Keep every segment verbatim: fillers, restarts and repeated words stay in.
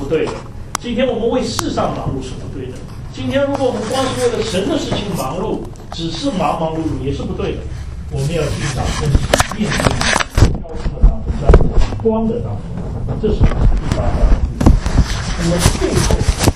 不对的。今天我们为世上忙碌是不对的。今天如果我们光是为了神的事情忙碌，只是忙忙碌碌也是不对的。我们要去找跟面对高处的当中，在光的当中，这是第八条。那么最后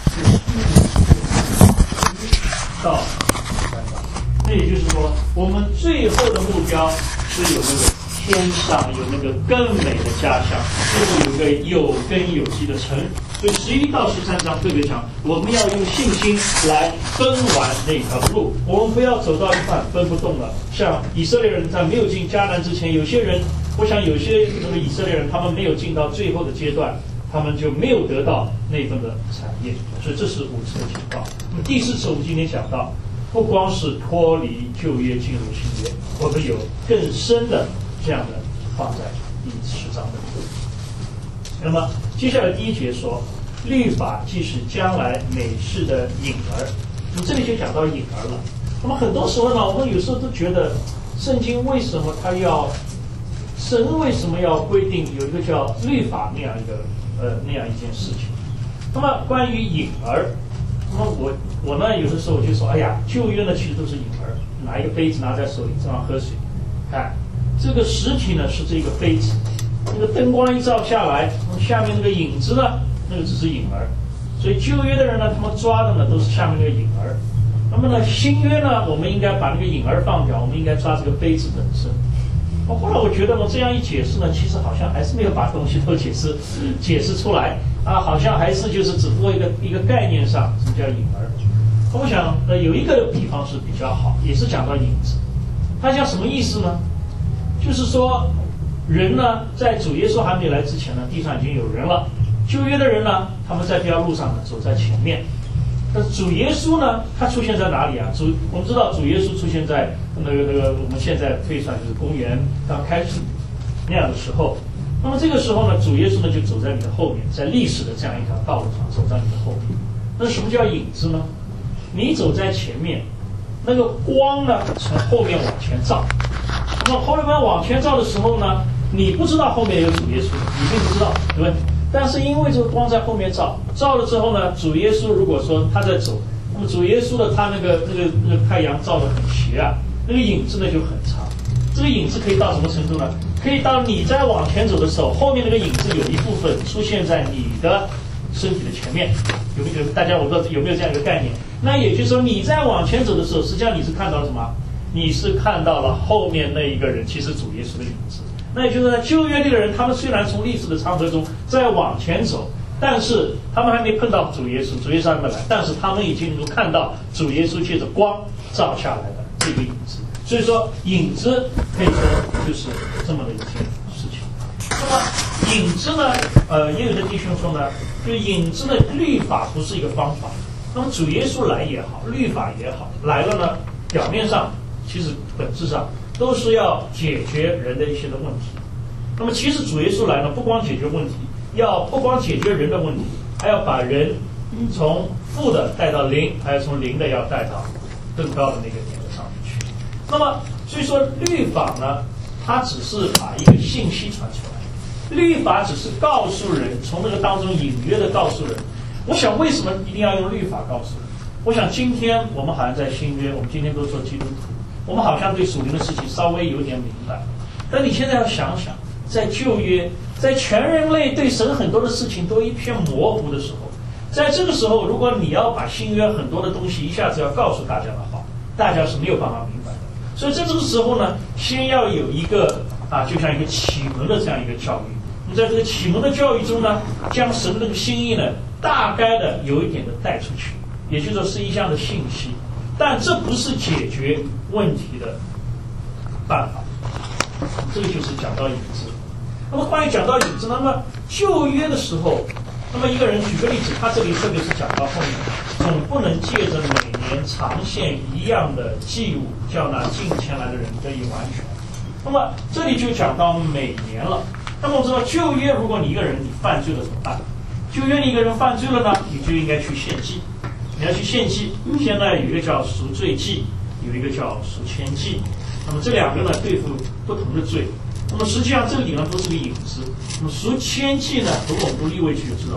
是到第三章，那也就是说，我们最后的目标是有那个天上有那个更美的家乡，就是有一个有根有基的城。所以十一到十三章特别讲，我们要用信心来奔完那条路，我们不要走到一半奔不动了。像以色列人在没有进迦南之前，有些人，我想有些那个以色列人，他们没有进到最后的阶段，他们就没有得到那份的产业。所以这是五次的警告。那么第四次我们今天讲到，不光是脱离旧约进入新约，我们有更深的这样的放在第十章的。那么接下来第一节说，律法既是将来美事的影儿。那么这里就讲到影儿了。那么很多时候呢，我们有时候都觉得圣经为什么它要神为什么要规定有一个叫律法那样一个呃那样一件事情？那么关于影儿，那么我我呢有的时候我就说，哎呀，旧约呢其实都是影儿，拿一个杯子拿在手里这样喝水，看这个实体呢是这个杯子。那个灯光一照下来，下面那个影子呢，那个只是影儿。所以旧约的人呢，他们抓的呢都是下面那个影儿。那么呢，新约呢，我们应该把那个影儿放掉，我们应该抓这个杯子本身。后来我觉得呢，这样一解释呢，其实好像还是没有把东西都解释解释出来啊，好像还是就是只不过一个一个概念上，什么叫影儿？我想呃有一个比方是比较好，也是讲到影子。它讲什么意思呢？就是说。人呢，在主耶稣还没来之前呢，地上已经有人了。旧约的人呢，他们在这条路上呢走在前面。但是主耶稣呢，他出现在哪里啊？主我们知道主耶稣出现在那个那个我们现在推算就是公元刚开始那样的时候。那么这个时候呢，主耶稣呢就走在你的后面，在历史的这样一条道路上走在你的后面。那什么叫影子呢？你走在前面，那个光呢从后面往前照。那么后面往前照的时候呢？你不知道后面有主耶稣，你并不知道，对不对？但是因为这个光在后面照，照了之后呢，主耶稣如果说他在走，那么主耶稣的他那个那个那个太阳照得很斜啊，那个影子呢就很长。这个影子可以到什么程度呢？可以到你在往前走的时候，后面那个影子有一部分出现在你的身体的前面，有没有？大家我不知道有没有这样一个概念？那也就是说你在往前走的时候，实际上你是看到了什么？你是看到了后面那一个人，其实主耶稣的影子。那也就是呢，旧约这个人，他们虽然从历史的长河中在往前走，但是他们还没碰到主耶稣，主耶稣还没来，但是他们已经能够看到主耶稣借着光照下来的这个影子。所以说，影子可以说就是这么的一件事情。那么，影子呢，呃，也有的弟兄说呢，就影子的律法不是一个方法。那么主耶稣来也好，律法也好，来了呢，表面上其实本质上。都是要解决人的一些的问题。那么其实主耶稣来呢，不光解决问题，要不光解决人的问题，还要把人从负的带到零，还要从零的要带到更高的那个点上面去。那么所以说律法呢，它只是把一个信息传出来，律法只是告诉人，从那个当中隐约的告诉人。我想为什么一定要用律法告诉人？我想今天我们好像在新约，我们今天都做基督徒。我们好像对属灵的事情稍微有点明白，但你现在要想想，在旧约，在全人类对神很多的事情都一片模糊的时候，在这个时候，如果你要把新约很多的东西一下子要告诉大家的话，大家是没有办法明白的。所以在这个时候呢，先要有一个啊，就像一个启蒙的这样一个教育。你在这个启蒙的教育中呢，将神的这个心意呢，大概的有一点的带出去，也就是说是一项的信息。但这不是解决问题的办法，这个就是讲到影子。那么关于讲到影子，那么旧约的时候，那么一个人举个例子，他这里特别是讲到后面，总不能借着每年长献一样的祭物，叫那进前来的人得以完全。那么这里就讲到每年了。那么我知道旧约，如果你一个人你犯罪了怎么办？旧约你一个人犯罪了呢，你就应该去献祭。你要去献祭，现在有一个叫赎罪祭，有一个叫赎愆祭。那么这两个呢，对付不同的罪。那么实际上这里呢都是个影子。那么赎愆祭呢，如果我们读利未记就知道，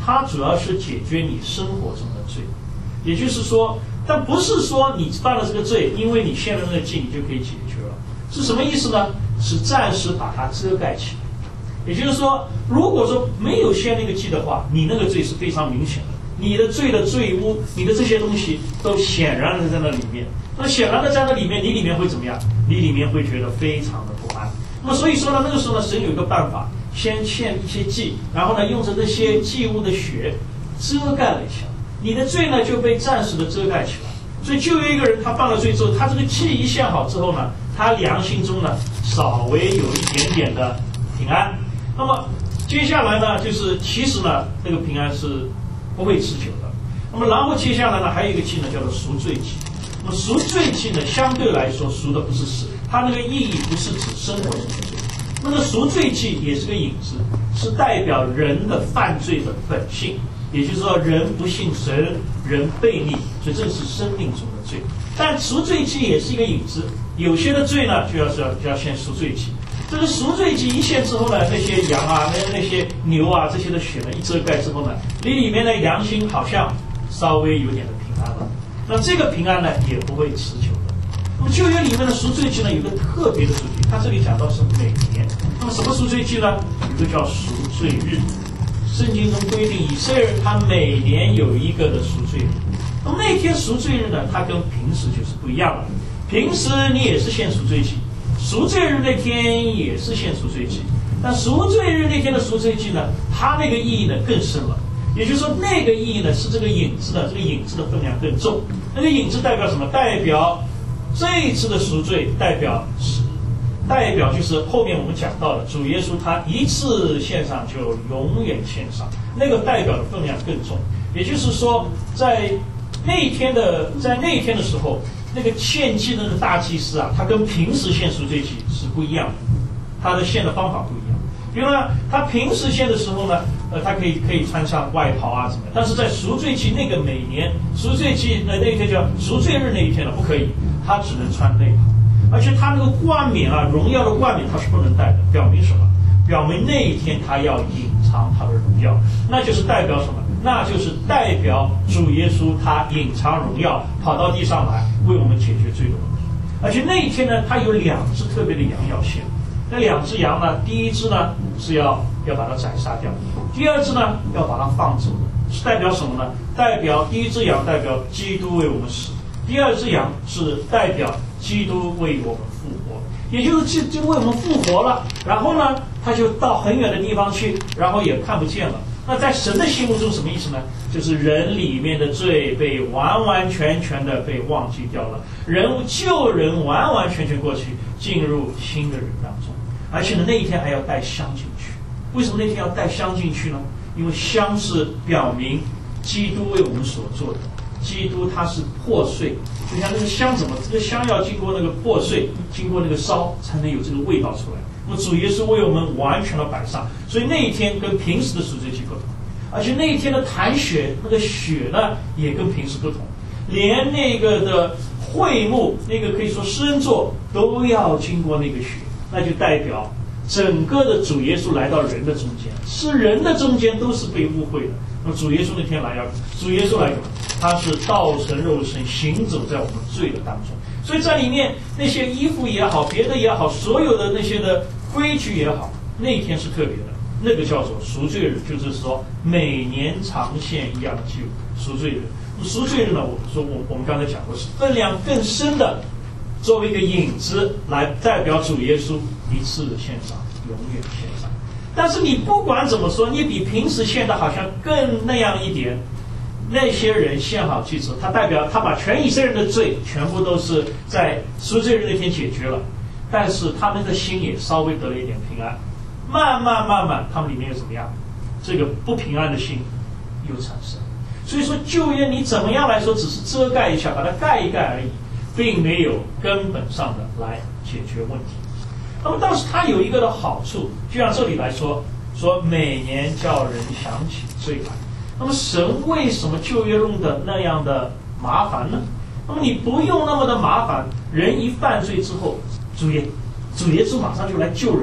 它主要是解决你生活中的罪，也就是说，但不是说你犯了这个罪，因为你献了那个祭，你就可以解决了。是什么意思呢？是暂时把它遮盖起来。也就是说，如果说没有献那个祭的话，你那个罪是非常明显的，你的罪的罪污，你的这些东西都显然的在那里面。那么显然的在那里面，你里面会怎么样？你里面会觉得非常的不安。那么所以说呢，那个时候呢，神有一个办法，先献一些祭，然后呢，用着那些祭物的血遮盖了一下，你的罪呢就被暂时的遮盖起来。所以就有一个人他犯了罪之后，他这个祭一献好之后呢，他良心中呢稍微有一点点的平安。那么接下来呢，就是其实呢，这个平安是不会持久的。那么然后接下来呢，还有一个祭呢，叫做赎罪祭。那么赎罪祭呢，相对来说赎的不是死，它那个意义不是指生活中的罪。那个赎罪祭也是个影子，是代表人的犯罪的本性。也就是说，人不信神，人悖逆，所以这是生命中的罪。但赎罪祭也是一个影子，有些的罪呢，就要是要就要献赎罪祭。这个赎罪祭一献之后呢，那些羊啊、那那些牛啊这些的血呢一遮盖之后呢，你里面的良心好像稍微有点的平安了。那这个平安呢也不会持久的。那么旧约里面的赎罪祭呢有个特别的主题，它这里讲到是每年。那么什么赎罪祭呢？有个叫赎罪日。圣经中规定，以色列人他每年有一个的赎罪日。那么那天赎罪日呢，它跟平时就是不一样了。平时你也是献赎罪祭，赎罪日那天也是献赎罪祭。但赎罪日那天的赎罪祭呢，它那个意义呢更深了。也就是说，那个意义呢是这个影子的，这个影子的分量更重。那个影子代表什么？代表这一次的赎罪，代表是。代表就是后面我们讲到的，主耶稣他一次献上就永远献上，那个代表的分量更重。也就是说，在那一天的在那一天的时候，那个献祭的那个大祭司啊，他跟平时献赎罪祭是不一样的，他的献的方法不一样。比如呢，他平时献的时候呢，呃，他可以可以穿上外袍啊什么，但是在赎罪祭那个每年赎罪祭的那一天叫赎罪日那一天呢，不可以，他只能穿内袍。而且他那个冠冕啊，荣耀的冠冕他是不能戴的，表明什么？表明那一天他要隐藏他的荣耀，那就是代表什么？那就是代表主耶稣他隐藏荣耀，跑到地上来为我们解决罪的问题。而且那一天呢，他有两只特别的羊要献。那两只羊呢，第一只呢是要要把它宰杀掉，第二只呢要把它放走的，是代表什么呢？代表第一只羊代表基督为我们死，第二只羊是代表基督为我们复活，也就是基督为我们复活了，然后呢，他就到很远的地方去，然后也看不见了。那在神的心目中什么意思呢？就是人里面的罪被完完全全的被忘记掉了，人旧人完完全全过去，进入新的人当中。而且呢，那一天还要带香进去。为什么那天要带香进去呢？因为香是表明基督为我们所做的。基督它是破碎，就像那个香怎么，这个香要经过那个破碎，经过那个烧，才能有这个味道出来。那么主耶稣为我们完全的摆上，所以那一天跟平时的赎罪祭不同，而且那一天的弹血，那个血呢也跟平时不同，连那个的会幕，那个可以说施恩座都要经过那个血，那就代表整个的主耶稣来到人的中间，是人的中间都是被污秽的。那么主耶稣那天来要，主耶稣来干嘛？他是道成肉身，行走在我们罪的当中。所以在里面那些衣服也好，别的也好，所有的那些的规矩也好，那一天是特别的，那个叫做赎罪日，就是说每年常献一样的祭物，赎罪日。赎罪日呢，我说我我们刚才讲过，是分量更深的，作为一个影子来代表主耶稣一次献上，永远献上。但是你不管怎么说，你比平时献的好像更那样一点。那些人献好祭之后，他代表他把全以色列人的罪全部都是在赎罪日那天解决了，但是他们的心也稍微得了一点平安。慢慢慢慢，他们里面又怎么样？这个不平安的心又产生。所以说旧约你怎么样来说，只是遮盖一下，把它盖一盖而已，并没有根本上的来解决问题。那么但是它有一个的好处，就像这里来说，说每年叫人想起罪来。那么神为什么旧约弄的那样的麻烦呢？那么你不用那么的麻烦，人一犯罪之后，主耶主耶稣马上就来救人，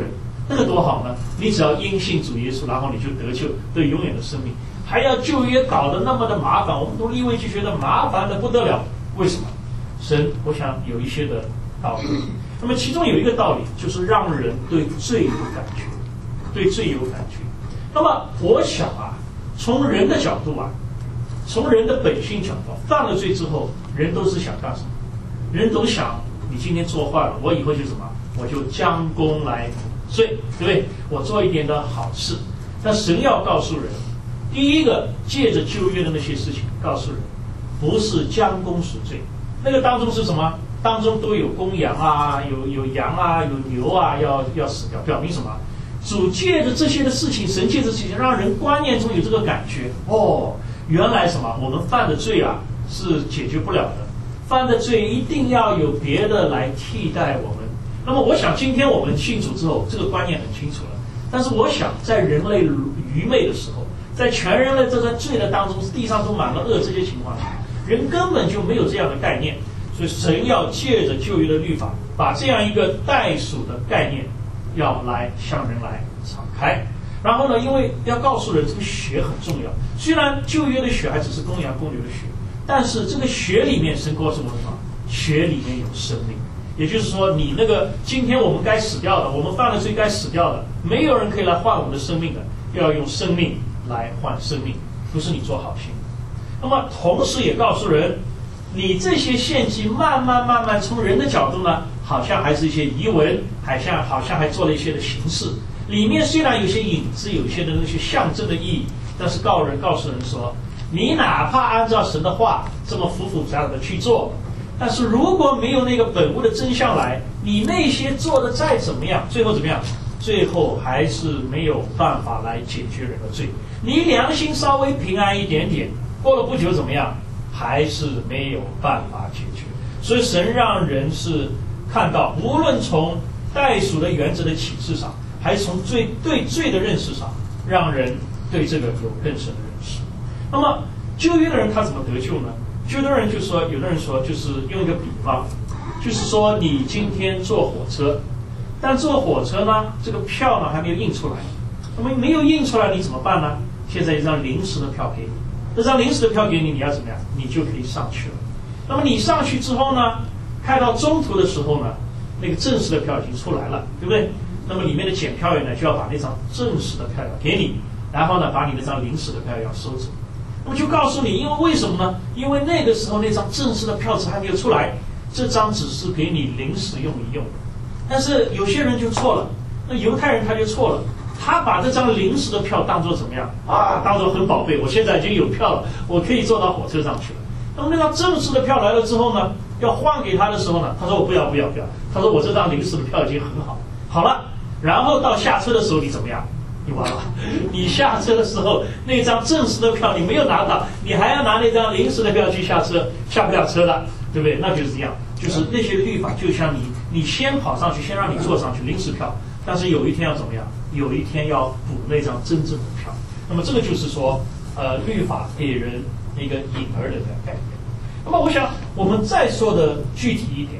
那个多好呢！你只要因信主耶稣，然后你就得救，得永远的生命。还要旧约搞得那么的麻烦，我们读利未记觉得麻烦的不得了。为什么？神，我想有一些的道理。那么其中有一个道理，就是让人对罪有感觉，对罪有感觉。那么我想啊，从人的角度啊，从人的本性角度，犯了罪之后，人都是想干什么？人都想，你今天做坏了，我以后就什么？我就将功来罪，对不对？我做一点的好事。但神要告诉人，第一个借着旧约的那些事情告诉人，不是将功赎罪，那个当中是什么？当中都有公羊啊，有有羊啊，有牛啊，要要死掉，表明什么？主借着这些的事情，神借着这些，让人观念中有这个感觉，哦，原来什么？我们犯的罪啊是解决不了的，犯的罪一定要有别的来替代我们。那么我想今天我们信主之后，这个观念很清楚了。但是我想在人类愚昧的时候，在全人类这个罪的当中，地上都满了恶，这些情况下，人根本就没有这样的概念。所以神要借着旧约的律法，把这样一个代赎的概念要来向人来敞开。然后呢，因为要告诉人这个血很重要，虽然旧约的血还只是公羊公牛的血，但是这个血里面神告诉我们什么？血里面有生命。也就是说，你那个今天我们该死掉的，我们犯了罪该死掉的，没有人可以来换我们的生命的，要用生命来换生命，不是你做好心。那么同时也告诉人，你这些献祭慢慢慢慢从人的角度呢，好像还是一些遗文，好像好像还做了一些的形式，里面虽然有些影子，有些的那些象征的意义，但是告人告诉人说，你哪怕按照神的话这么复复杂杂的去做，但是如果没有那个本物的真相来，你那些做的再怎么样，最后怎么样？最后还是没有办法来解决人的罪。你良心稍微平安一点点，过了不久怎么样？还是没有办法解决。所以神让人是看到，无论从代赎的原则的启示上，还是从罪对罪的认识上，让人对这个有更深的认识。那么旧约的人他怎么得救呢？旧约的人就说，有的人说，就是用一个比方，就是说你今天坐火车，但坐火车呢，这个票呢还没有印出来，那么没有印出来你怎么办呢？现在一张临时的票给你，这张临时的票给你，你要怎么样？你就可以上去了。那么你上去之后呢，开到中途的时候呢，那个正式的票已经出来了，对不对？那么里面的检票员呢，就要把那张正式的票要给你，然后呢，把你那张临时的票要收走。那么就告诉你，因为为什么呢？因为那个时候那张正式的票纸还没有出来，这张只是给你临时用一用。但是有些人就错了，那犹太人他就错了，他把这张临时的票当作怎么样啊？当作很宝贝，我现在已经有票了，我可以坐到火车上去了。那么那张正式的票来了之后呢，要换给他的时候呢，他说我不要不要不要，他说我这张临时的票已经很好，好了。然后到下车的时候你怎么样？你完了，你下车的时候那张正式的票你没有拿到，你还要拿那张临时的票去下车，下不了车了，对不对？那就是这样，就是那些律法就像你，你先跑上去，先让你坐上去临时票，但是有一天要怎么样？有一天要补那张真正的票。那么这个就是说，呃，律法给人一个隐而的概念。那么我想我们再说的具体一点，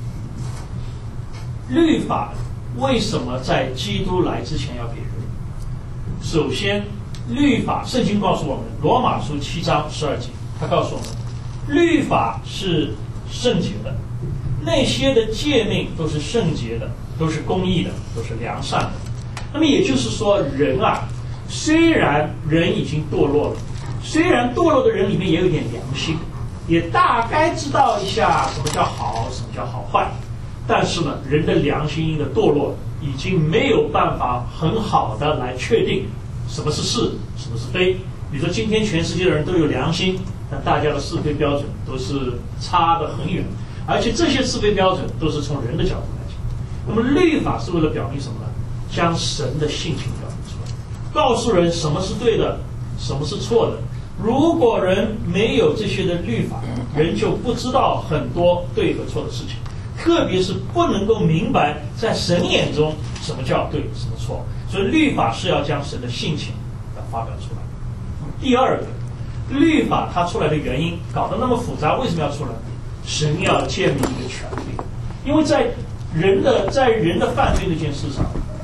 律法为什么在基督来之前要给人？首先，律法，圣经告诉我们，罗马书七章十二节，他告诉我们，律法是圣洁的，那些的诫命都是圣洁的，都是公义的，都是良善的。那么也就是说，人啊，虽然人已经堕落了，虽然堕落的人里面也有点良心，也大概知道一下什么叫好，什么叫好坏，但是呢，人的良心因的堕落，已经没有办法很好的来确定什么是是，什么是非。比如说今天全世界的人都有良心，但大家的是非标准都是差得很远，而且这些是非标准都是从人的角度来讲。那么律法是为了表明什么呢？将神的性情表明出来，告诉人什么是对的，什么是错的。如果人没有这些的律法，人就不知道很多对和错的事情，特别是不能够明白在神眼中什么叫对，什么错。所以律法是要将神的性情要发表出来。第二个，律法它出来的原因搞得那么复杂，为什么要出来？神要建立一个权利，因为在人的在人的犯罪那件事上，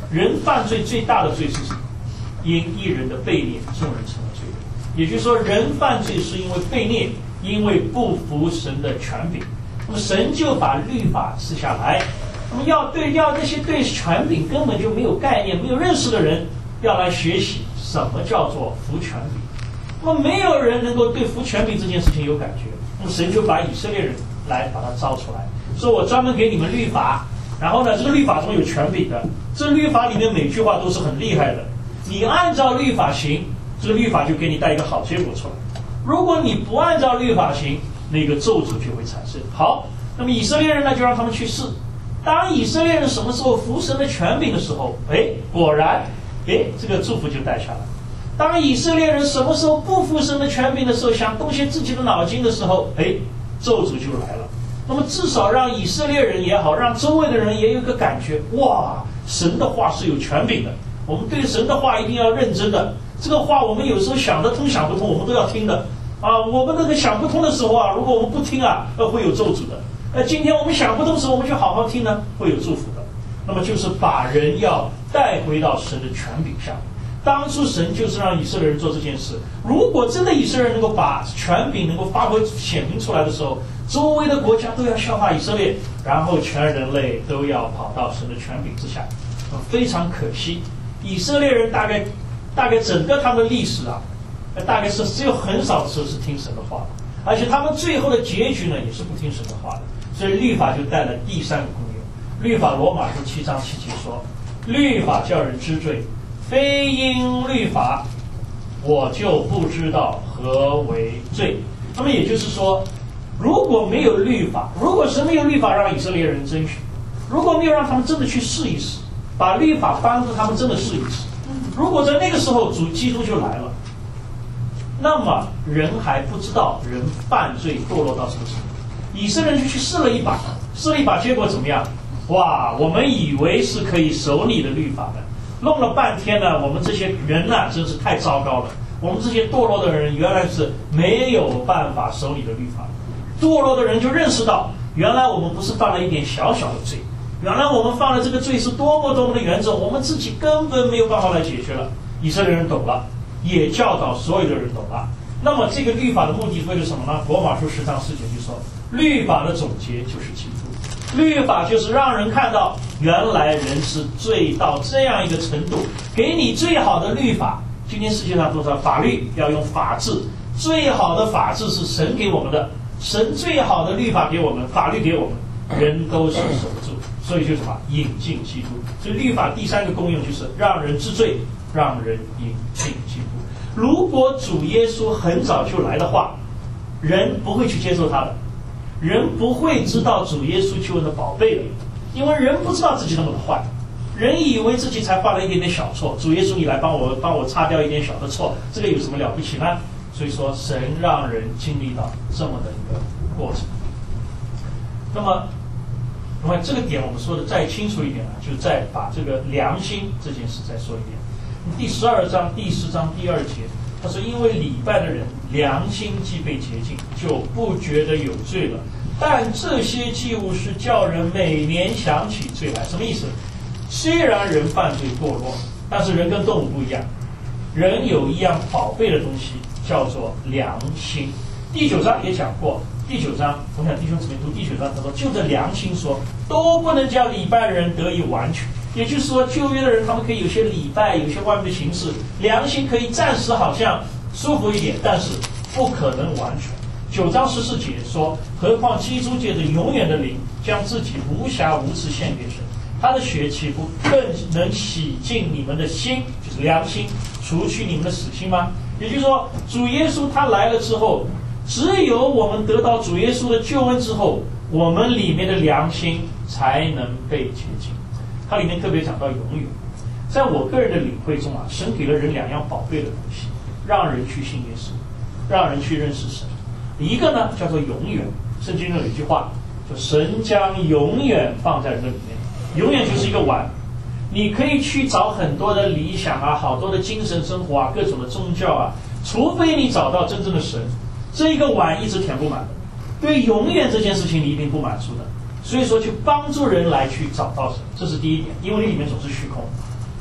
人犯罪最大的罪是什么？因一人的悖逆，众人成了罪人。也就是说，人犯罪是因为悖逆，因为不服神的权柄。那么神就把律法赐下来。那么要对要那些对权柄根本就没有概念、没有认识的人，要来学习什么叫做服权柄。那么没有人能够对服权柄这件事情有感觉，那么神就把以色列人来把他招出来，说我专门给你们律法，然后呢，这个律法中有权柄的，这律法里面每句话都是很厉害的，你按照律法行，这个律法就给你带一个好结果出来。如果你不按照律法行，那个咒诅就会产生。好，那么以色列人呢，就让他们去试。当以色列人什么时候服神的权柄的时候，哎，果然，哎，这个祝福就带下来。当以色列人什么时候不服神的权柄的时候，想动些自己的脑筋的时候，哎，咒诅就来了。那么至少让以色列人也好，让周围的人也有个感觉，哇，神的话是有权柄的，我们对神的话一定要认真的。这个话我们有时候想得通想不通，我们都要听的啊。我们那个想不通的时候啊，如果我们不听啊，呃，会有咒诅的。呃，今天我们想不通的时候，我们就好好听呢，会有祝福的。那么就是把人要带回到神的权柄下。当初神就是让以色列人做这件事。如果真的以色列人能够把权柄能够发挥显明出来的时候，周围的国家都要效法以色列，然后全人类都要跑到神的权柄之下。呃、非常可惜，以色列人大概大概整个他们的历史啊，大概是只有很少的时候是听神的话的，而且他们最后的结局呢，也是不听神的话的。所以律法就带来第三个功用。律法罗马书七章七节说，律法叫人知罪，非因律法，我就不知道何为罪。那么也就是说，如果没有律法，如果神没有律法让以色列人遵循，如果没有让他们真的去试一试，把律法帮助他们真的试一试，如果在那个时候主基督就来了，那么人还不知道人犯罪堕落到什么程度。以色列人就去试了一把，试了一把，结果怎么样？哇，我们以为是可以守你的律法的，弄了半天呢，我们这些人呢、啊，真是太糟糕了。我们这些堕落的人原来是没有办法守你的律法。堕落的人就认识到，原来我们不是犯了一点小小的罪，原来我们犯了这个罪是多么多么的严重，我们自己根本没有办法来解决了。以色列人懂了，也教导所有的人懂了。那么这个律法的目的为了什么呢？罗马书十章四节就说，律法的总结就是基督。律法就是让人看到，原来人是罪到这样一个程度，给你最好的律法。今天世界上多少法律要用法治，最好的法治是神给我们的，神最好的律法给我们，法律给我们，人都是守不住。所以就是什么？引进基督。所以律法第三个功用就是让人知罪，让人引进基督。如果主耶稣很早就来的话，人不会去接受他的，人不会知道主耶稣救恩的宝贝的，因为人不知道自己那么的坏，人以为自己才犯了一点点小错，主耶稣你来帮我帮我擦掉一点小的错，这个有什么了不起呢？所以说神让人经历到这么的一个过程。那么那么这个点我们说的再清楚一点呢，就再把这个良心这件事再说一遍。第十二章第四章第二节，他说因为礼拜的人良心既被洁净，就不觉得有罪了，但这些祭物是叫人每年想起罪来。什么意思？虽然人犯罪堕落，但是人跟动物不一样，人有一样宝贝的东西叫做良心。第九章也讲过，第九章我想弟兄姊妹读第九章，他说就着良心说，都不能叫礼拜的人得以完全。也就是说，旧约的人他们可以有些礼拜，有些外面的形式，良心可以暂时好像舒服一点，但是不可能完全。九章十四节说，何况基督借着永远的灵，将自己无瑕无疵献给神，他的血岂不更能洗净你们的心，就是良心，除去你们的死心吗？也就是说，主耶稣他来了之后，只有我们得到主耶稣的救恩之后，我们里面的良心才能被洁净。它里面特别讲到永远。在我个人的领会中啊，神给了人两样宝贝的东西，让人去信耶稣，让人去认识神。一个呢叫做永远，圣经中有一句话，就神将永远放在人的里面。永远就是一个碗，你可以去找很多的理想啊，好多的精神生活啊，各种的宗教啊，除非你找到真正的神，这一个碗一直填不满的。对永远这件事情你一定不满足的，所以说去帮助人来去找到神，这是第一点，因为你里面总是虚空。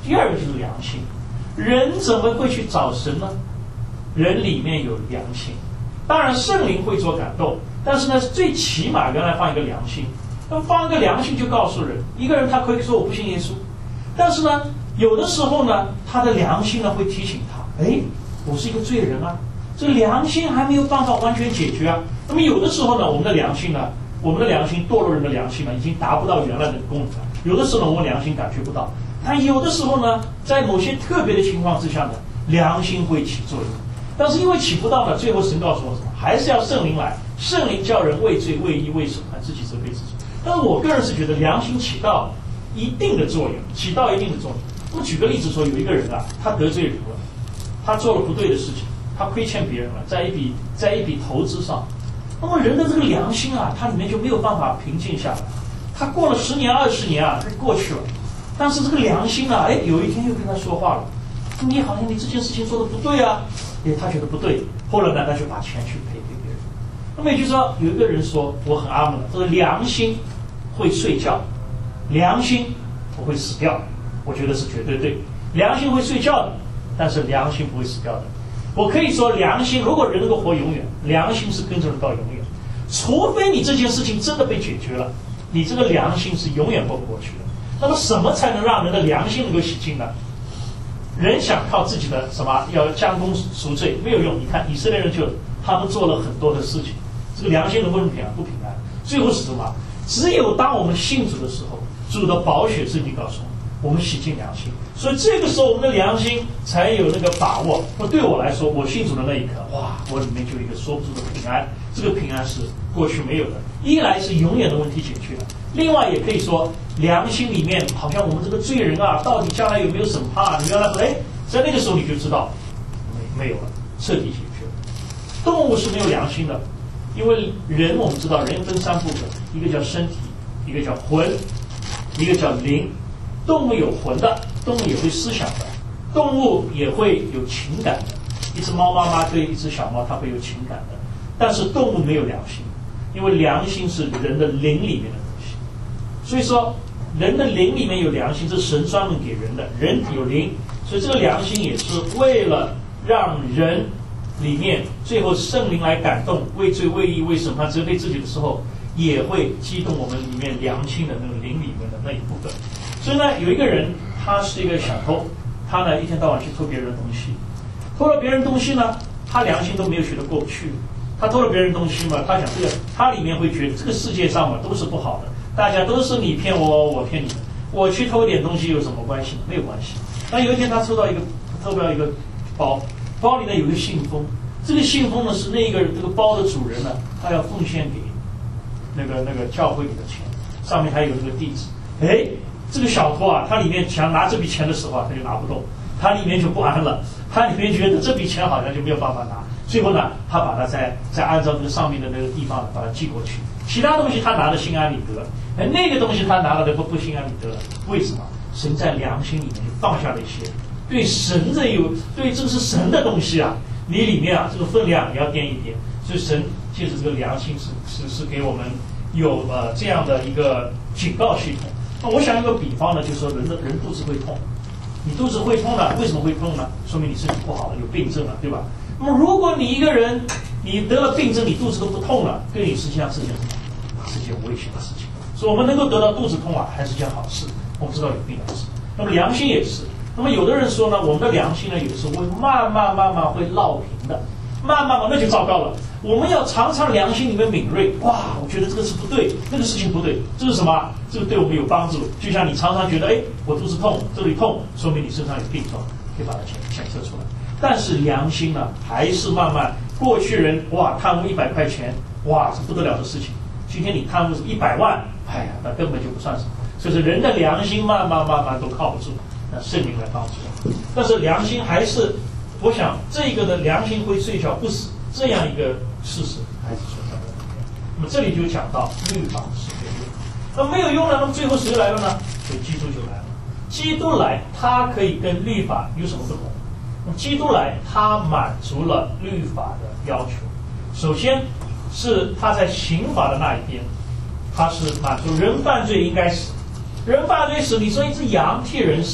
第二个就是良心，人怎么会去找神呢？人里面有良心，当然圣灵会做感动，但是呢，最起码原来放一个良心。那么放一个良心就告诉人，一个人他可以说我不信耶稣，但是呢，有的时候呢，他的良心呢会提醒他，哎，我是一个罪人啊，这良心还没有办法完全解决啊。那么有的时候呢，我们的良心呢，我们的良心，堕落人的良心呢，已经达不到原来的功能了。有的时候呢，我们良心感觉不到，但有的时候呢，在某些特别的情况之下呢，良心会起作用。但是因为起不到呢，最后神告诉我什么？还是要圣灵来，圣灵叫人为罪、为义、为审判，自己责备自己。但是我个人是觉得良心起到一定的作用，起到一定的作用。我举个例子说，有一个人啊，他得罪人了，他做了不对的事情，他亏欠别人了，在一笔在一笔投资上，那么人的这个良心啊，他里面就没有办法平静下来。他过了十年、二十年啊，过去了，但是这个良心啊，哎，有一天又跟他说话了，你好像你这件事情做的不对啊，哎，他觉得不对，后来呢，他就把钱去赔给别人。那么也就是说，有一个人说，我很阿门了，这个良心会睡觉，良心不会死掉，我觉得是绝对对。良心会睡觉的，但是良心不会死掉的。我可以说，良心如果人能够活永远，良心是跟着人到永远，除非你这件事情真的被解决了，你这个良心是永远过不过去的。那么什么才能让人的良心能够洗净呢？人想靠自己的什么要将功赎罪没有用。你看以色列人就他们做了很多的事情，这个良心能不能平安？不平安。最后是什么？只有当我们信主的时候，主的宝血圣经告诉我们，我们洗净良心，所以这个时候我们的良心才有那个把握。那对我来说，我信主的那一刻，哇，我里面就有一个说不出的平安。这个平安是过去没有的，一来是永远的问题解决了，另外也可以说良心里面好像我们这个罪人啊，到底将来有没有审判啊？你原来说，哎，在那个时候你就知道没没有了，彻底解决了。动物是没有良心的，因为人我们知道人分三部分，一个叫身体，一个叫魂，一个叫灵。动物有魂的，动物也会思想的，动物也会有情感的。一只猫妈妈对一只小猫，它会有情感的，但是动物没有良心，因为良心是人的灵里面的东西。所以说，人的灵里面有良心，这是神专门给人的，人有灵，所以这个良心也是为了让人里面最后圣灵来感动，为罪、为义、为审判、责备自己的时候，也会激动我们里面良心的那个灵里面的那一部分。所以呢，有一个人，他是一个小偷，他呢一天到晚去偷别人的东西，偷了别人东西呢，他良心都没有觉得过不去。他偷了别人东西嘛，他想这个，他里面会觉得这个世界上嘛都是不好的，大家都是你骗我，我骗你，我去偷一点东西有什么关系？没有关系。那有一天他偷到一个，偷到一个包，包里呢有一个信封，这个信封呢是那个这个包的主人呢，他要奉献给那个那个教会里的钱，上面还有这个地址。哎。这个小偷啊，他里面想拿这笔钱的时候啊，他就拿不动，他里面就不安了，他里面觉得这笔钱好像就没有办法拿。最后呢，他把它再再按照这个上面的那个地方把它寄过去。其他东西他拿的心安理得，哎，那个东西他拿了的不不心安理得。为什么？神在良心里面就放下了一些，对神的有对这个是神的东西啊，你里面啊这个分量你要掂一掂。所以神借着这个良心是是是给我们有呃这样的一个警告系统。那我想一个比方呢，就是说人的人肚子会痛，你肚子会痛呢，为什么会痛呢？说明你身体不好了，有病症了，对吧？那么如果你一个人你得了病症，你肚子都不痛了，对你实际上是件什么？是件危险的事情。所以我们能够得到肚子痛啊，还是件好事。我们知道有病的事。那么良心也是。那么有的人说呢，我们的良心呢，有时候会慢慢慢慢会落平的，慢慢慢那就糟糕了。我们要常常良心里面敏锐，哇，我觉得这个是不对，那个事情不对，这是什么？这个对我们有帮助。就像你常常觉得，哎，我肚子痛，这里痛，说明你身上有病状，可以把它检检测出来。但是良心呢，还是慢慢，过去人哇贪污一百块钱，哇，是不得了的事情。今天你贪污一百万，哎呀，那根本就不算什么。所以说人的良心慢慢慢慢都靠不住，那圣灵来帮助。但是良心还是，我想这个的良心会睡觉不死。这样一个事实还是存在的。那么这里就讲到律法是没有用，那没有用了，那么最后谁来了呢？所以基督就来了。基督来，他可以跟律法有什么不同？那么基督来，他满足了律法的要求。首先是他在刑法的那一边，他是满足人犯罪应该死，人犯罪死，你说一只羊替人死，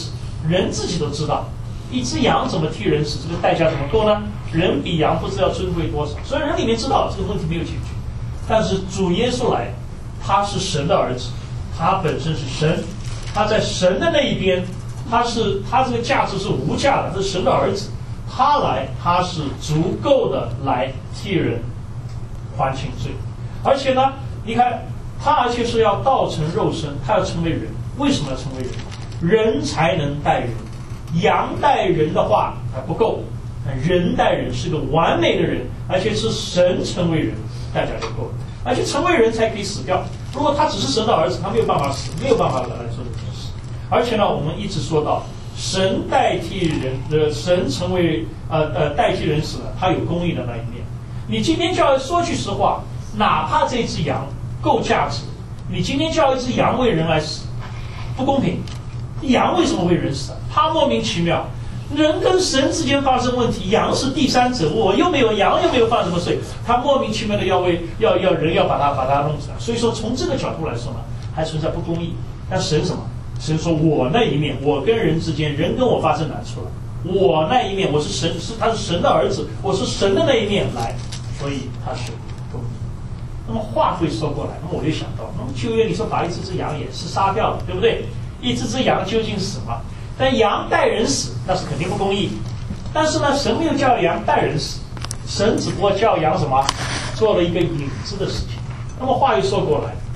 人自己都知道，一只羊怎么替人死，这个代价怎么够呢？人比羊不知道尊贵多少，所以人里面知道这个问题没有解决。但是主耶稣来，他是神的儿子，他本身是神，他在神的那一边，他是他这个价值是无价的，这是神的儿子，他来他是足够的来替人还清罪，而且呢，你看他而且是要道成肉身，他要成为人。为什么要成为人？人才能待人，羊待人的话还不够，人待人是个完美的人，而且是神成为人，代价就够了，而且成为人才可以死掉。如果他只是神的儿子，他没有办法死，没有办法来做这件事。而且呢，我们一直说到神代替人，呃，神成为呃呃代替人死了，他有公义的那一面。你今天叫说句实话，哪怕这只羊够价值，你今天叫一只羊为人来死，不公平。羊为什么为人死？他莫名其妙。人跟神之间发生问题，羊是第三者，我又没有羊又没有犯什么罪，他莫名其妙的要为要要人要把他把他弄死。所以说从这个角度来说呢，还存在不公义。但神什么？神说我那一面，我跟人之间，人跟我发生难处了，我那一面，我是神，是他是神的儿子，我是神的那一面来，所以他是公义。那么话会说过来，那么我就想到，那么旧约你说把一只只羊也是杀掉了，对不对？一只只羊究竟死吗？但羊待人死，那是肯定不公义。但是呢，神没有叫羊待人死，神只不过叫羊什么，做了一个影子的事情。那么话又说过来，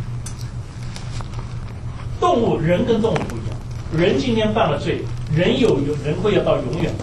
动物人跟动物不一样，人今天犯了罪，人有有人会要到永远的。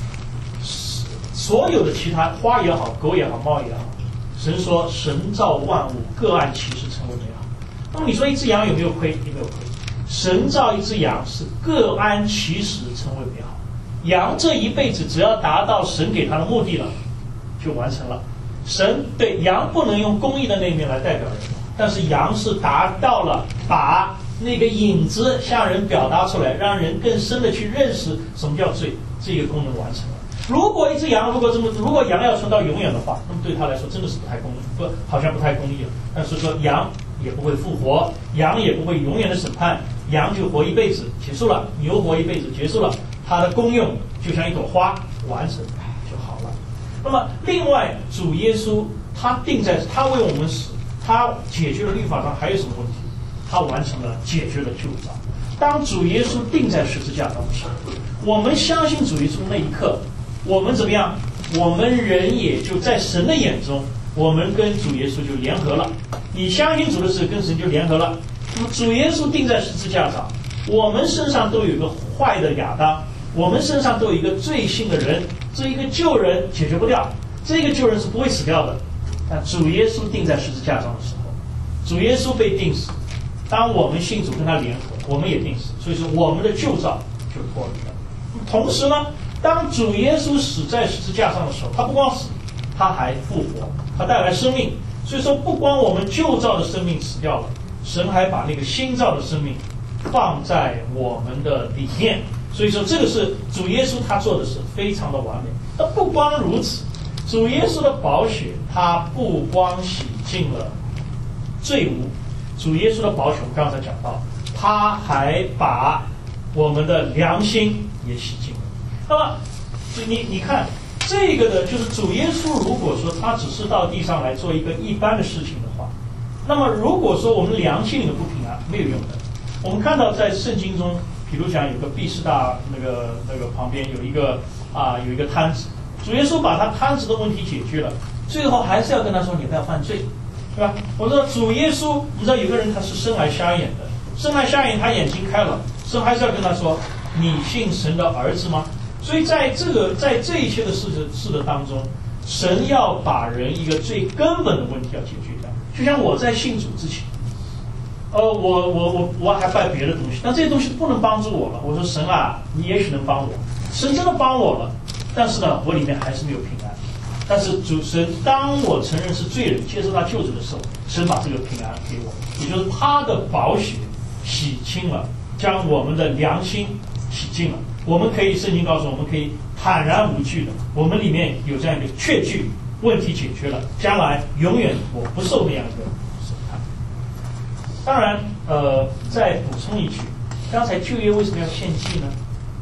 所有的其他花也好，狗也好，猫也好，神说神造万物各按其时成为美好。那么你说一只羊有没有亏？有没有亏？神造一只羊是各安其时成为美好。羊这一辈子只要达到神给他的目的了，就完成了。神对羊不能用公义的那一面来代表人，但是羊是达到了把那个影子向人表达出来，让人更深的去认识什么叫罪，这个功能完成了。如果一只羊如果这么，如果羊要存到永远的话，那么对他来说真的是不太公义，不好像不太公义了。但是说羊也不会复活，羊也不会永远的审判，羊就活一辈子结束了，牛活一辈子结束了，它的功用就像一朵花完成就好了。那么另外主耶稣他定在他为我们死，他解决了律法上还有什么问题？他完成了解决了救赎。当主耶稣定在十字架上的时候，我们相信主耶稣那一刻，我们怎么样？我们人也就在神的眼中，我们跟主耶稣就联合了。你相信主的时候，跟神就联合了。那么主耶稣钉在十字架上，我们身上都有一个坏的亚当，我们身上都有一个罪性的人，这一个旧人解决不掉，这个旧人是不会死掉的。但主耶稣钉在十字架上的时候，主耶稣被钉死，当我们信主跟他联合，我们也钉死，所以说我们的旧造就脱离了。同时呢，当主耶稣死在十字架上的时候，他不光死，他还复活，他带来生命。所以说不光我们旧造的生命死掉了，神还把那个新造的生命放在我们的里面。所以说这个是主耶稣他做的是非常的完美。那不光如此，主耶稣的宝血他不光洗净了罪污，主耶稣的宝血我们刚才讲到，他还把我们的良心也洗净了。那么你你看这个的就是主耶稣如果说他只是到地上来做一个一般的事情的话，那么如果说我们良心里的不平安没有用的。我们看到在圣经中，比如讲有个毕士大那个那个旁边有一个啊有一个摊子，主耶稣把他摊子的问题解决了，最后还是要跟他说你不要犯罪，对吧？我说主耶稣，你知道有个人他是生来瞎眼的，生来瞎眼他眼睛开了，神还是要跟他说你信神的儿子吗？所以在这个在这一切的事事的当中，神要把人一个最根本的问题要解决掉。就像我在信主之前，呃，我我我我还拜别的东西，但这些东西不能帮助我了。我说神啊，你也许能帮我，神真的帮我了，但是呢，我里面还是没有平安。但是主神，当我承认是罪人，接受他救主的时候，神把这个平安给我，也就是他的宝血洗清了，将我们的良心洗净了。我们可以，圣经告诉我们可以坦然无惧的，我们里面有这样一个确据，问题解决了，将来永远我不受那样一个审判。当然，呃，再补充一句，刚才旧约为什么要献祭呢？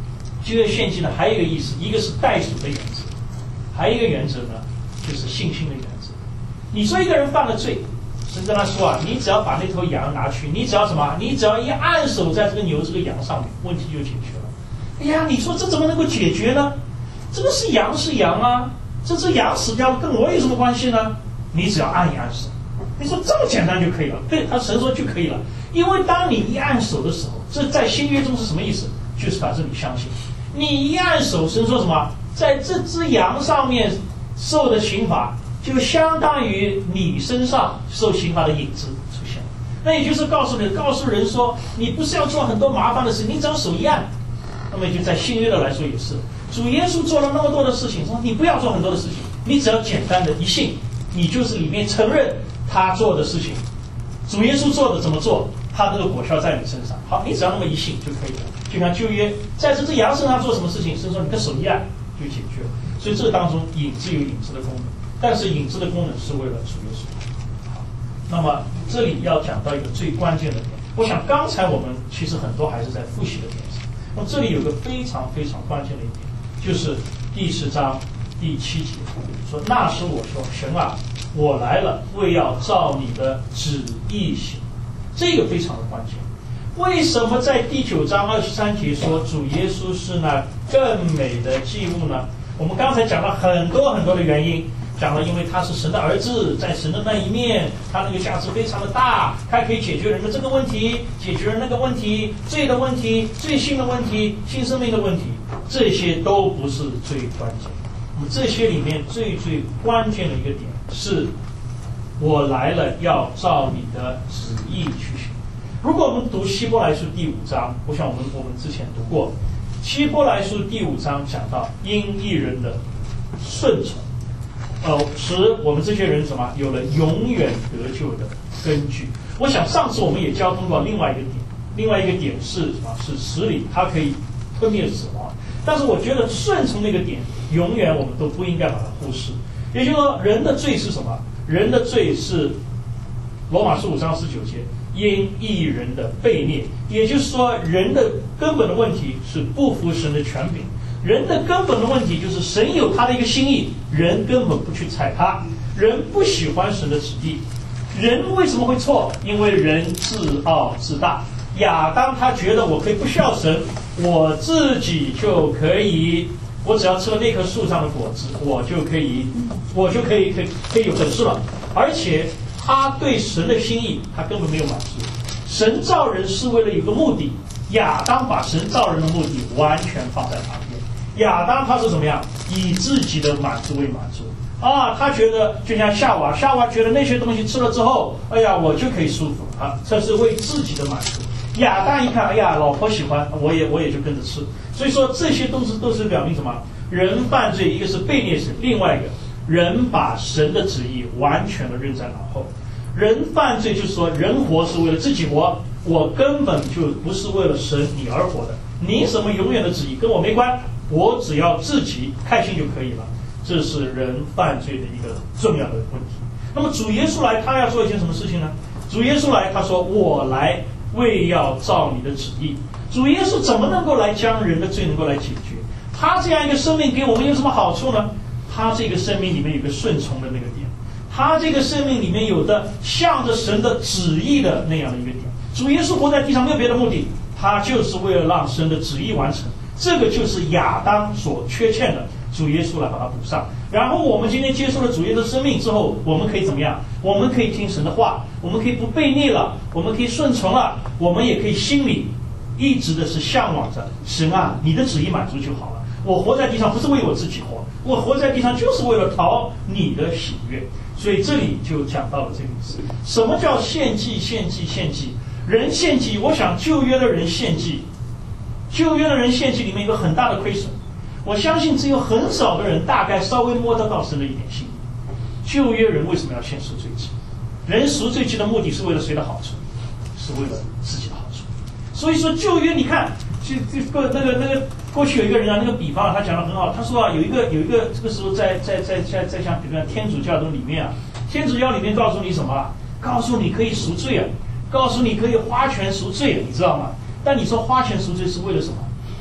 旧约献祭呢还有一个意思，一个是代赎的原则，还有一个原则呢就是信心的原则。你说一个人犯了罪，神跟他说啊，你只要把那头羊拿去，你只要什么？你只要一按手在这个牛这个羊上面，问题就解决了。哎呀，你说这怎么能够解决呢？这个是羊是羊啊，这只羊死掉了，跟我有什么关系呢？你只要按一按手。你说这么简单就可以了？对，他神说就可以了。因为当你一按手的时候，这在新约中是什么意思？就是表示你相信。你一按手，神说什么？在这只羊上面受的刑罚，就相当于你身上受刑罚的影子出现了。那也就是告诉你，告诉人说，你不是要做很多麻烦的事，你只要手一按。那么也就在新约的来说也是，主耶稣做了那么多的事情，说你不要做很多的事情，你只要简单的一信，你就是里面承认他做的事情，主耶稣做的怎么做，他这个果效在你身上。好，你只要那么一信就可以了。就像旧约在这只羊身上做什么事情，神说你跟手一按就解决了。所以这当中影子有影子的功能，但是影子的功能是为了主耶稣。好，那么这里要讲到一个最关键的点，我想刚才我们其实很多还是在复习的点上。那么这里有个非常非常关键的一点，就是第十章第七节说：“那时我说，神啊，我来了，为要照你的旨意行。”这个非常的关键。为什么在第九章二十三节说主耶稣是那更美的祭物呢？我们刚才讲了很多很多的原因，讲了因为他是神的儿子，在神的那一面，他那个价值非常的大，他可以解决人的这个问题，解决人那个问题，罪的问题，罪性的问题，新生命的问题，这些都不是最关键。那么这些里面最最关键的一个点是，我来了要照你的旨意去行。如果我们读希伯来书第五章，我想我们我们之前读过，希伯来书第五章讲到因义人的顺从，呃，使我们这些人什么有了永远得救的根据。我想上次我们也交通过另外一个点，另外一个点是什么？是使理，它可以吞灭死亡。但是我觉得顺从那个点，永远我们都不应该把它忽视。也就是说，人的罪是什么？人的罪是罗马书五章十九节。因义人的悖逆，也就是说，人的根本的问题是不服神的权柄。人的根本的问题就是神有他的一个心意，人根本不去睬他，人不喜欢神的旨意。人为什么会错？因为人自傲自大。亚当他觉得我可以不需要神，我自己就可以，我只要吃了那棵树上的果子，我就可以，我就可以可以可以有本事了，而且。他对神的心意，他根本没有满足。神造人是为了有个目的，亚当把神造人的目的完全放在旁边。亚当他是怎么样？以自己的满足为满足啊！他觉得就像夏娃，夏娃觉得那些东西吃了之后，哎呀，我就可以舒服啊，这是为自己的满足。亚当一看，哎呀，老婆喜欢，我也我也就跟着吃。所以说这些都是都是表明什么？人犯罪，一个是悖逆神，另外一个。人把神的旨意完全的扔在脑后，人犯罪就是说，人活是为了自己活，我根本就不是为了神你而活的，你什么永远的旨意跟我没关，我只要自己开心就可以了。这是人犯罪的一个重要的问题。那么主耶稣来，他要做一件什么事情呢？主耶稣来，他说我来为要照你的旨意。主耶稣怎么能够来将人的罪能够来解决？他这样一个生命给我们有什么好处呢？他这个生命里面有个顺从的那个点，他这个生命里面有的向着神的旨意的那样的一个点。主耶稣活在地上没有别的目的，他就是为了让神的旨意完成。这个就是亚当所缺欠的，主耶稣来把它补上。然后我们今天接受了主耶稣的生命之后，我们可以怎么样？我们可以听神的话，我们可以不悖逆了，我们可以顺从了，我们也可以心里一直的是向往着神啊，你的旨意满足就好了。我活在地上不是为我自己活，我活在地上就是为了讨你的喜悦。所以这里就讲到了这个意思。什么叫献祭？献祭，献祭。人献祭，我想旧约的人献祭，旧约的人献祭里面有个很大的亏损。我相信只有很少的人大概稍微摸得到神的一点心意。旧约人为什么要献赎罪祭？人赎罪祭的目的是为了谁的好处？是为了自己的好处。所以说旧约你看，这这个那个那个过去有一个人啊，那个比方啊，他讲得很好。他说啊，有一个有一个这个时候在在在在在像比如说天主教的里面啊，天主教里面告诉你什么啊？告诉你可以赎罪啊，告诉你可以花钱赎罪，你知道吗？但你说花钱赎罪是为了什么？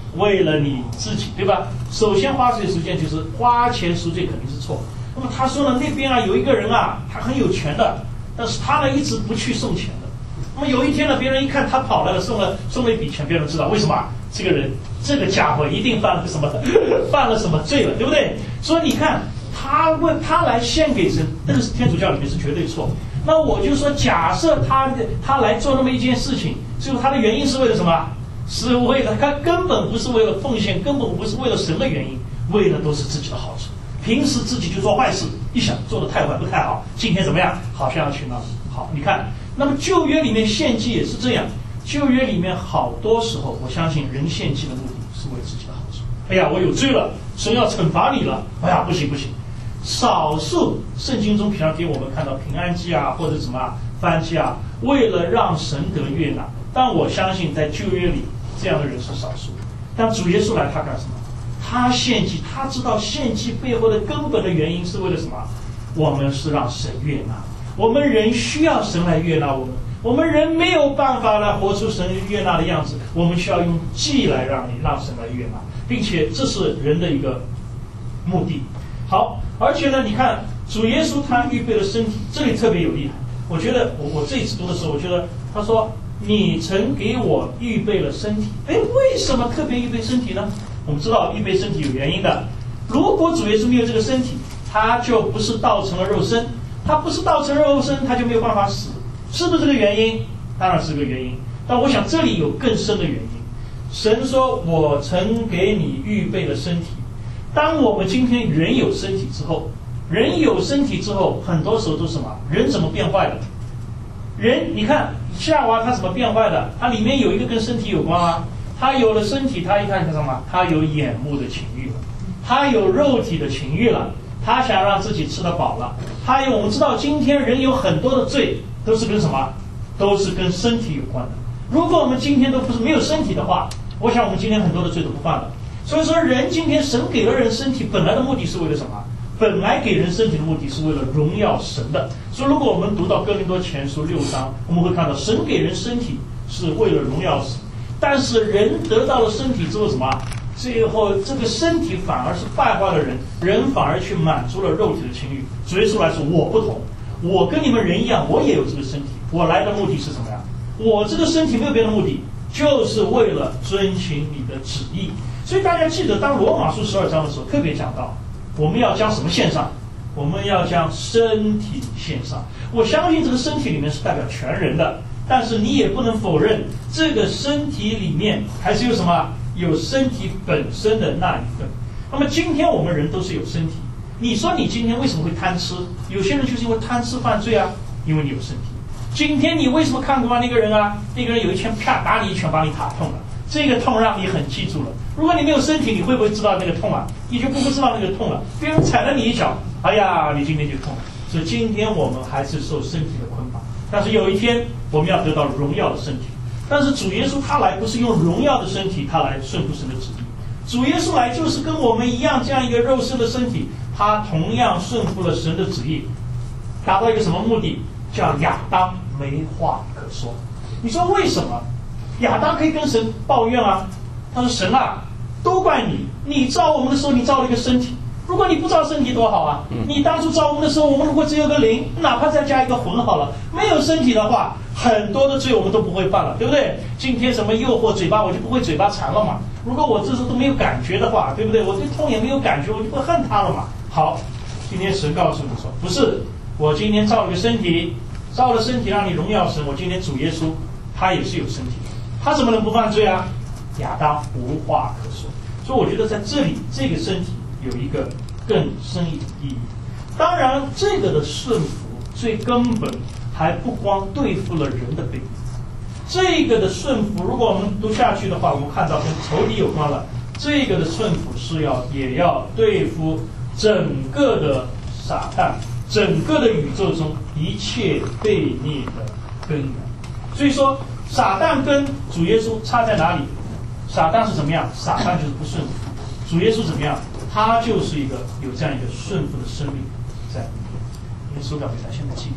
为了你自己，对吧？首先花这些时间就是花钱赎罪肯定是错。那么他说呢，那边啊有一个人啊，他很有钱的，但是他呢一直不去送钱的。那么有一天呢，别人一看他跑来了，送了送了一笔钱，别人知道为什么？这个人这个家伙一定犯了什么犯了什么罪了，对不对？所以你看他问他来献给神，这个是天主教里面是绝对错。那我就说，假设他他来做那么一件事情，最后他的原因是为了什么？是为了他根本不是为了奉献，根本不是为了神的原因，为的都是自己的好处。平时自己就做坏事，一想做的太坏不太好，今天怎么样？好像要去那好，你看，那么旧约里面献祭也是这样。旧约里面好多时候，我相信人献祭的目的是为自己的好处。哎呀，我有罪了，神要惩罚你了。哎呀，不行不行。少数圣经中平常给我们看到平安祭啊，或者什么燔祭啊，为了让神得悦纳。但我相信在旧约里，这样的人是少数。但主耶稣来，他干什么？他献祭，他知道献祭背后的根本的原因是为了什么？我们是让神悦纳，我们人需要神来悦纳我们。我们人没有办法来活出神悦纳的样子，我们需要用祭来让你让神来悦纳，并且这是人的一个目的。好，而且呢，你看主耶稣他预备了身体，这里特别有厉害。我觉得我我这一次读的时候，我觉得他说你曾给我预备了身体。哎，为什么特别预备身体呢？我们知道预备身体有原因的。如果主耶稣没有这个身体，他就不是道成了肉身，他不是道成了肉身，他就没有办法死。是不是这个原因？当然是个原因。但我想这里有更深的原因。神说我曾给你预备了身体。当我们今天人有身体之后，人有身体之后，很多时候都是什么？人怎么变坏的？人，你看夏娃她怎么变坏的？它里面有一个跟身体有关啊。他有了身体，他一看看什么？他有眼目的情欲了，他有肉体的情欲了，他想让自己吃得饱了。他有，我们知道今天人有很多的罪都是跟什么？都是跟身体有关的。如果我们今天都不是没有身体的话，我想我们今天很多的罪都不犯了。所以说，人今天神给了人身体，本来的目的是为了什么？本来给人身体的目的是为了荣耀神的。所以，如果我们读到哥林多前书六章，我们会看到神给人身体是为了荣耀神。但是人得到了身体之后什么？最后这个身体反而是败坏了人，人反而去满足了肉体的情欲。主耶稣来说，我不同，我跟你们人一样，我也有这个身体。我来的目的是什么呀？我这个身体没有别的目的，就是为了遵循你的旨意。所以大家记得，当罗马书十二章的时候，特别讲到我们要将什么献上？我们要将身体献上。我相信这个身体里面是代表全人的。但是你也不能否认，这个身体里面还是有什么？有身体本身的那一份。那么今天我们人都是有身体，你说你今天为什么会贪吃？有些人就是因为贪吃犯罪啊，因为你有身体。今天你为什么看过那个人啊？那个人有一拳啪打你一拳，把你打痛了，这个痛让你很记住了。如果你没有身体，你会不会知道那个痛啊？你就不会知道那个痛了。别人踩了你一脚，哎呀，你今天就痛了。所以今天我们还是受身体的捆绑。但是有一天我们要得到荣耀的身体，但是主耶稣他来不是用荣耀的身体，他来顺服神的旨意。主耶稣来就是跟我们一样这样一个肉身的身体，他同样顺服了神的旨意，达到一个什么目的？叫亚当没话可说。你说为什么？亚当可以跟神抱怨啊，他说神啊，都怪你，你造我们的时候你造了一个身体。如果你不造身体多好啊！你当初造我们的时候，我们如果只有个灵，哪怕再加一个魂好了，没有身体的话，很多的罪我们都不会犯了，对不对？今天什么诱惑嘴巴，我就不会嘴巴馋了嘛。如果我这时候都没有感觉的话，对不对？我对痛也没有感觉，我就不会恨他了嘛。好，今天神告诉你说，不是，我今天造了个身体，造了身体让你荣耀神。我今天主耶稣，他也是有身体的，他怎么能不犯罪啊？亚当无话可说。所以我觉得在这里，这个身体有一个更深一点意义。当然，这个的顺服最根本还不光对付了人的背叛，这个的顺服，如果我们读下去的话，我们看到跟仇敌有关了。这个的顺服是要也要对付整个的撒旦，整个的宇宙中一切悖逆的根源。所以说，撒旦跟主耶稣差在哪里？撒旦是怎么样？撒旦就是不顺服。主耶稣怎么样？他就是一个有这样一个顺服的生命在。因为手表给他现在记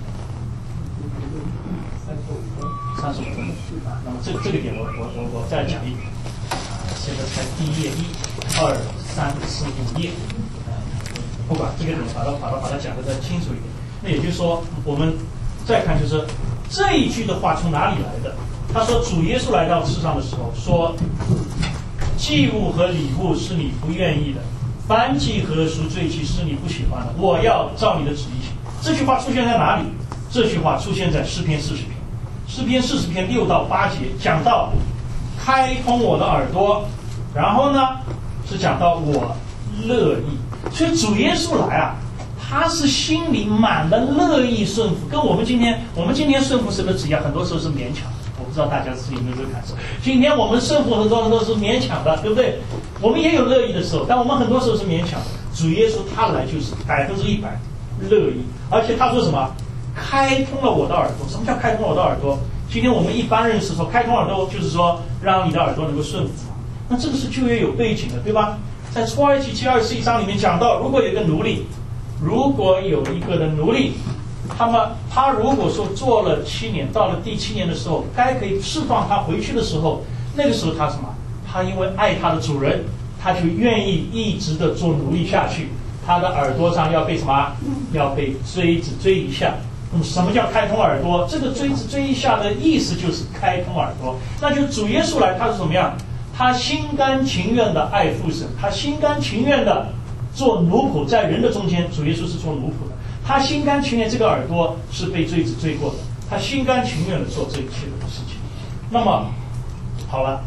三十五分，三十五分啊。那么这个这个点我我我我再讲一点。 写的才第一页，一、二、三、四、五页，呃，不管这个点，把它把它把它讲得再清楚一点。那也就是说，我们再看就是这一句的话从哪里来的？他说主耶稣来到世上的时候说，祭物和礼物是你不愿意的，燔祭和赎罪祭是你不喜欢的，我要照你的旨意行。这句话出现在哪里？这句话出现在诗篇四十篇。诗篇四十篇六到八节讲到开通我的耳朵，然后呢是讲到我乐意。所以主耶稣来啊，他是心里满了乐意顺服，跟我们今天我们今天顺服神的旨意啊，很多时候是勉强。我不知道大家自己有没有这个感受？今天我们顺服很多人都是勉强的，对不对？我们也有乐意的时候，但我们很多时候是勉强的。主耶稣他来就是百分之一百乐意，而且他说什么？开通了我的耳朵。什么叫开通了我的耳朵？今天我们一般认识说开通耳朵就是说让你的耳朵能够顺服，那这个是旧约有背景的，对吧？在出埃及记二十一章里面讲到，如果有一个奴隶，如果有一个的奴隶，那么他如果说做了七年，到了第七年的时候，该可以释放他回去的时候，那个时候他什么？他因为爱他的主人，他就愿意一直的做奴隶下去。他的耳朵上要被什么？要被锥子锥一下。那么什么叫开通耳朵？这个锥子锥一下的意思就是开通耳朵。那就主耶稣来，他是怎么样？他心甘情愿的爱父神，他心甘情愿的做奴仆，在人的中间，主耶稣是做奴仆的。他心甘情愿，这个耳朵是被锥子锥过的，他心甘情愿的做这一切的事情。那么好了，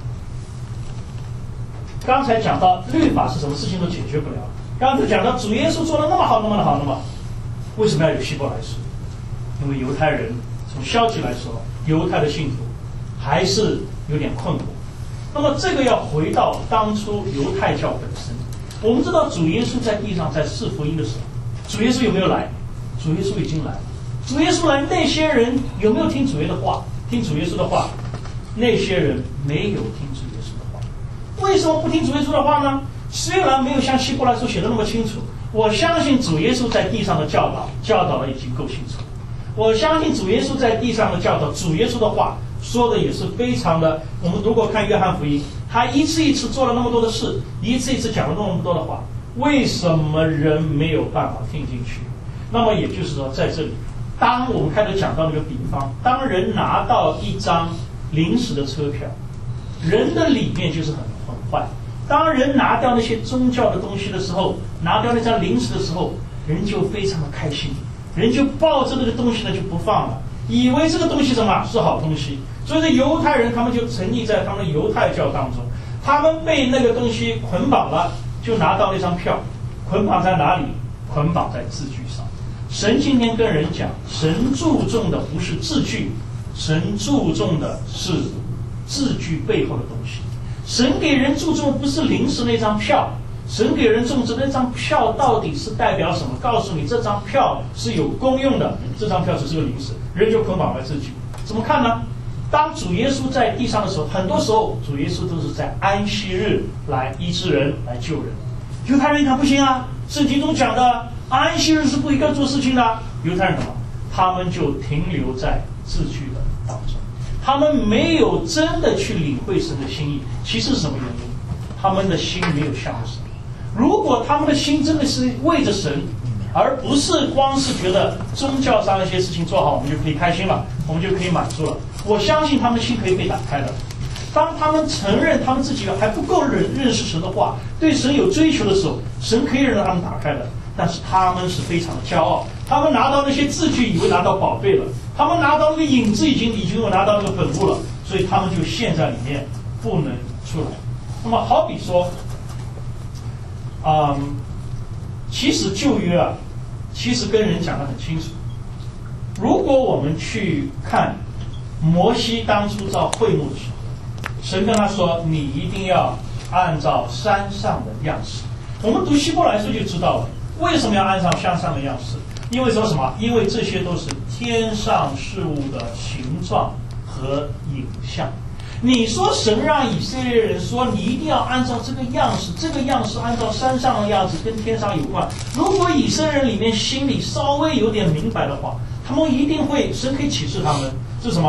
刚才讲到律法是什么事情都解决不了，刚才讲到主耶稣做的那么好那么好，那么为什么要有希伯来书？因为犹太人从消极来说，犹太的信徒还是有点困惑。那么这个要回到当初犹太教本身。我们知道主耶稣在地上在释福音的时候，主耶稣有没有来？主耶稣已经来了。主耶稣来，那些人有没有听主耶稣的话？听主耶稣的话，那些人没有听主耶稣的话。为什么不听主耶稣的话呢？虽然没有像希伯来书写的那么清楚，我相信主耶稣在地上的教导，教导的已经够清楚。我相信主耶稣在地上的教导，主耶稣的话说的也是非常的。我们如果看约翰福音，他一次一次做了那么多的事，一次一次讲了那么多的话，为什么人没有办法听进去？那么也就是说，在这里，当我们开始讲到那个比方，当人拿到一张临时的车票，人的里面就是很很坏。当人拿掉那些宗教的东西的时候，拿掉那张临时的时候，人就非常的开心。人就抱着这个东西呢就不放了，以为这个东西什么是好东西。所以说犹太人他们就沉溺在他们的犹太教当中，他们被那个东西捆绑了，就拿到那张票，捆绑在哪里？捆绑在字句上。神今天跟人讲，神注重的不是字句，神注重的是字句背后的东西。神给人注重的不是临时那张票，神给人种植那张票到底是代表什么？告诉你，这张票是有功用的，这张票只是个临时，人就捆绑在自己。怎么看呢？当主耶稣在地上的时候，很多时候主耶稣都是在安息日来医治人，来救人。犹太人一看不行啊，圣经中讲的安息日是不应该做事情的。犹太人什么？他们就停留在字句的当中，他们没有真的去领会神的心意。其实是什么原因？他们的心没有向着神。如果他们的心真的是为着神，而不是光是觉得宗教上一些事情做好，我们就可以开心了，我们就可以满足了，我相信他们的心可以被打开的。当他们承认他们自己还不够认认识神的话，对神有追求的时候，神可以让他们打开的。但是他们是非常的骄傲，他们拿到那些字句以为拿到宝贝了，他们拿到那个影子已经已经有拿到那个本物了，所以他们就陷在里面不能出来。那么好比说嗯，其实旧约啊，其实跟人讲得很清楚。如果我们去看摩西当初造会幕的时候，神跟他说，你一定要按照山上的样式。我们读希伯来书就知道了，为什么要按照山上的样式？因为说什么？因为这些都是天上事物的形状和影像。你说神让以色列人说你一定要按照这个样式，这个样式按照山上的样子跟天上有关。如果以色列人里面心里稍微有点明白的话，他们一定会，神可以启示他们，是什么？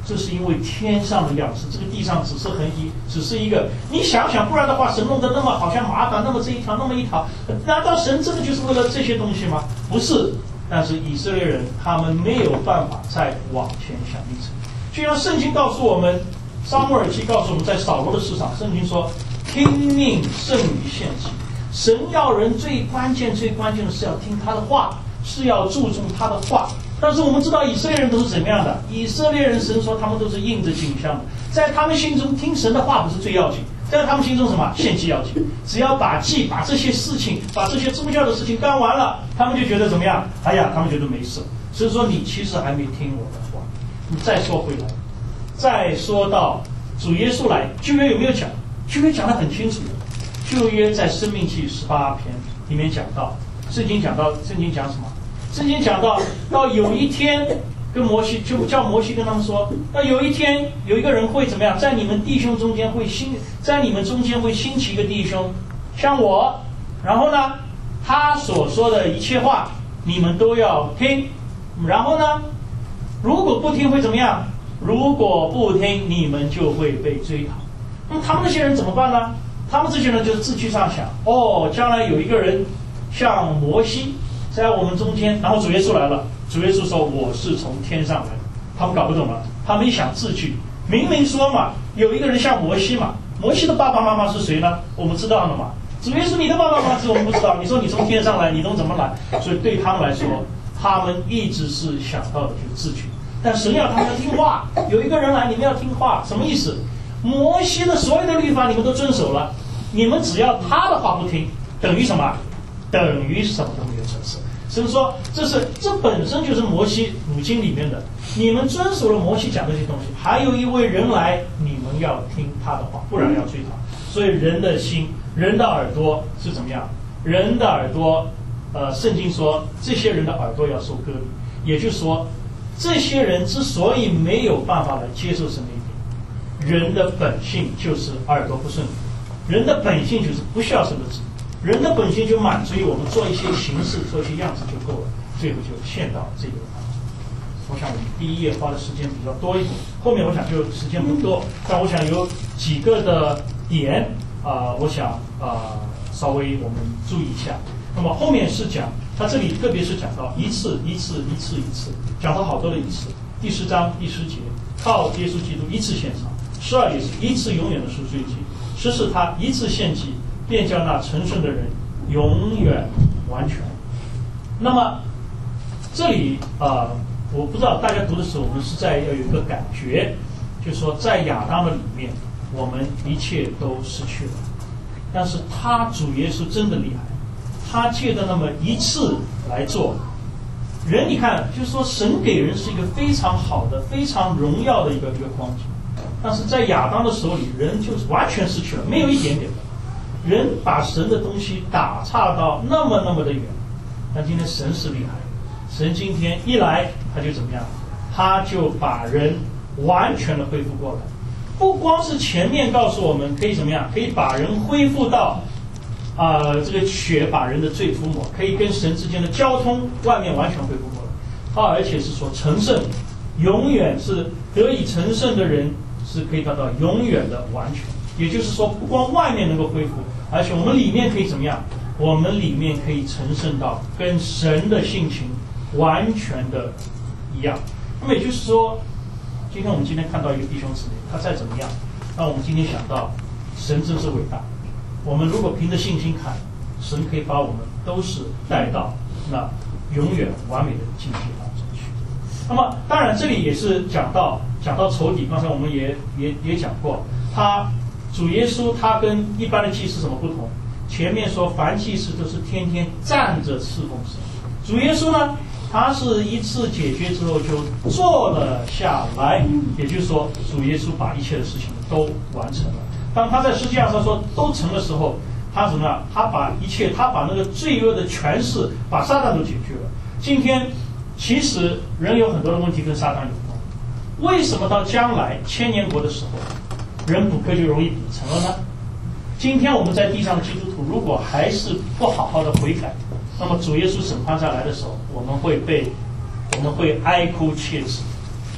这是因为天上的样式，这个地上只是很一，只是一个。你想想，不然的话，神弄得那么好像麻烦，那么这一条，那么一条，难道神真的就是为了这些东西吗？不是。但是以色列人他们没有办法再往前想一层，就像圣经告诉我们，撒母耳记告诉我们，在扫罗的市场，圣经说听命胜于献祭。神要人最关键、最关键的是要听他的话，是要注重他的话。但是我们知道以色列人都是怎么样的？以色列人神说他们都是应着景象的，在他们心中听神的话不是最要紧，在他们心中什么献祭要紧？只要把祭、把这些事情、把这些宗教的事情干完了，他们就觉得怎么样？哎呀，他们觉得没事。所以说你其实还没听我的话。你再说回来，再说到主耶稣来，旧约有没有讲？旧约讲得很清楚的。旧约在申命记十八篇里面讲到，圣经讲到，圣经讲什么？圣经讲到，到有一天，跟摩西就叫摩西跟他们说，到有一天有一个人会怎么样，在你们弟兄中间会兴，在你们中间会兴起一个弟兄，像我，然后呢，他所说的一切话你们都要听，然后呢，如果不听会怎么样？如果不听，你们就会被追讨。那么他们那些人怎么办呢？他们这些人就是自去上想，哦，将来有一个人像摩西在我们中间，然后主耶稣来了，主耶稣说我是从天上来的，他们搞不懂了，他们一想自句，明明说嘛，有一个人像摩西嘛，摩西的爸爸妈妈是谁呢？我们知道了嘛。主耶稣你的爸爸妈妈是我们不知道，你说你从天上来，你从怎么来？所以对他们来说，他们一直是想到的就是自句，但神要他们要听话，有一个人来，你们要听话，什么意思？摩西的所有的律法你们都遵守了，你们只要他的话不听，等于什么？等于什么都没有成事。所以说，这是这本身就是摩西五经里面的。你们遵守了摩西讲这些东西，还有一位人来，你们要听他的话，不然要追讨。所以人的心、人的耳朵是怎么样？人的耳朵，呃，圣经说这些人的耳朵要受割礼，也就是说，这些人之所以没有办法来接受神的一点，人的本性就是耳朵不顺服，人的本性就是不需要神的旨意，人的本性就满足于我们做一些形式、做一些样子就够了，最后就陷到这个地方。我想我们第一页花的时间比较多一点，后面我想就时间不多，但我想有几个的点啊、呃，我想啊、呃、稍微我们注意一下。那么后面是讲，他这里特别是讲到一次一次一次一次，讲到好多的一次。第十章第十节，靠耶稣基督一次献上；十二节是一次永远的赎罪祭；十是他一次献祭，便叫那成圣的人永远完全。那么这里啊、呃，我不知道大家读的时候，我们是在要有一个感觉，就是说在亚当的里面，我们一切都失去了。但是他主耶稣真的厉害，他借的那么一次来做人，你看，就是说神给人是一个非常好的、非常荣耀的一个一个光景，但是在亚当的手里，人就是完全失去了，没有一点点的。人把神的东西打岔到那么那么的远，但今天神是厉害，神今天一来他就怎么样？他就把人完全的恢复过来。不光是前面告诉我们可以怎么样，可以把人恢复到啊、呃，这个血把人的罪涂抹，可以跟神之间的交通，外面完全恢复过来。他而且是说成圣，永远是得以成圣的人是可以达到永远的完全。也就是说，不光外面能够恢复，而且我们里面可以怎么样？我们里面可以成圣到跟神的性情完全的一样。那么也就是说，今天我们今天看到一个弟兄姊妹，他再怎么样，那我们今天想到神真是伟大。我们如果凭着信心看，神可以把我们都是带到那永远完美的境界当中去。那么当然这里也是讲到讲到仇敌，刚才我们也也也讲过，他主耶稣他跟一般的祭司什么不同？前面说凡祭司都是天天站着侍奉神，主耶稣呢，他是一次解决之后就坐了下来，也就是说主耶稣把一切的事情都完成了。当他在世界上他说都成的时候，他怎么样？他把一切，他把那个罪恶的权势，把撒旦都解决了。今天其实人有很多的问题跟撒旦有关，为什么到将来千年国的时候，人补课就容易补成了呢？今天我们在地上的基督徒，如果还是不好好的悔改，那么主耶稣审判上来的时候，我们会被，我们会哀哭切齿。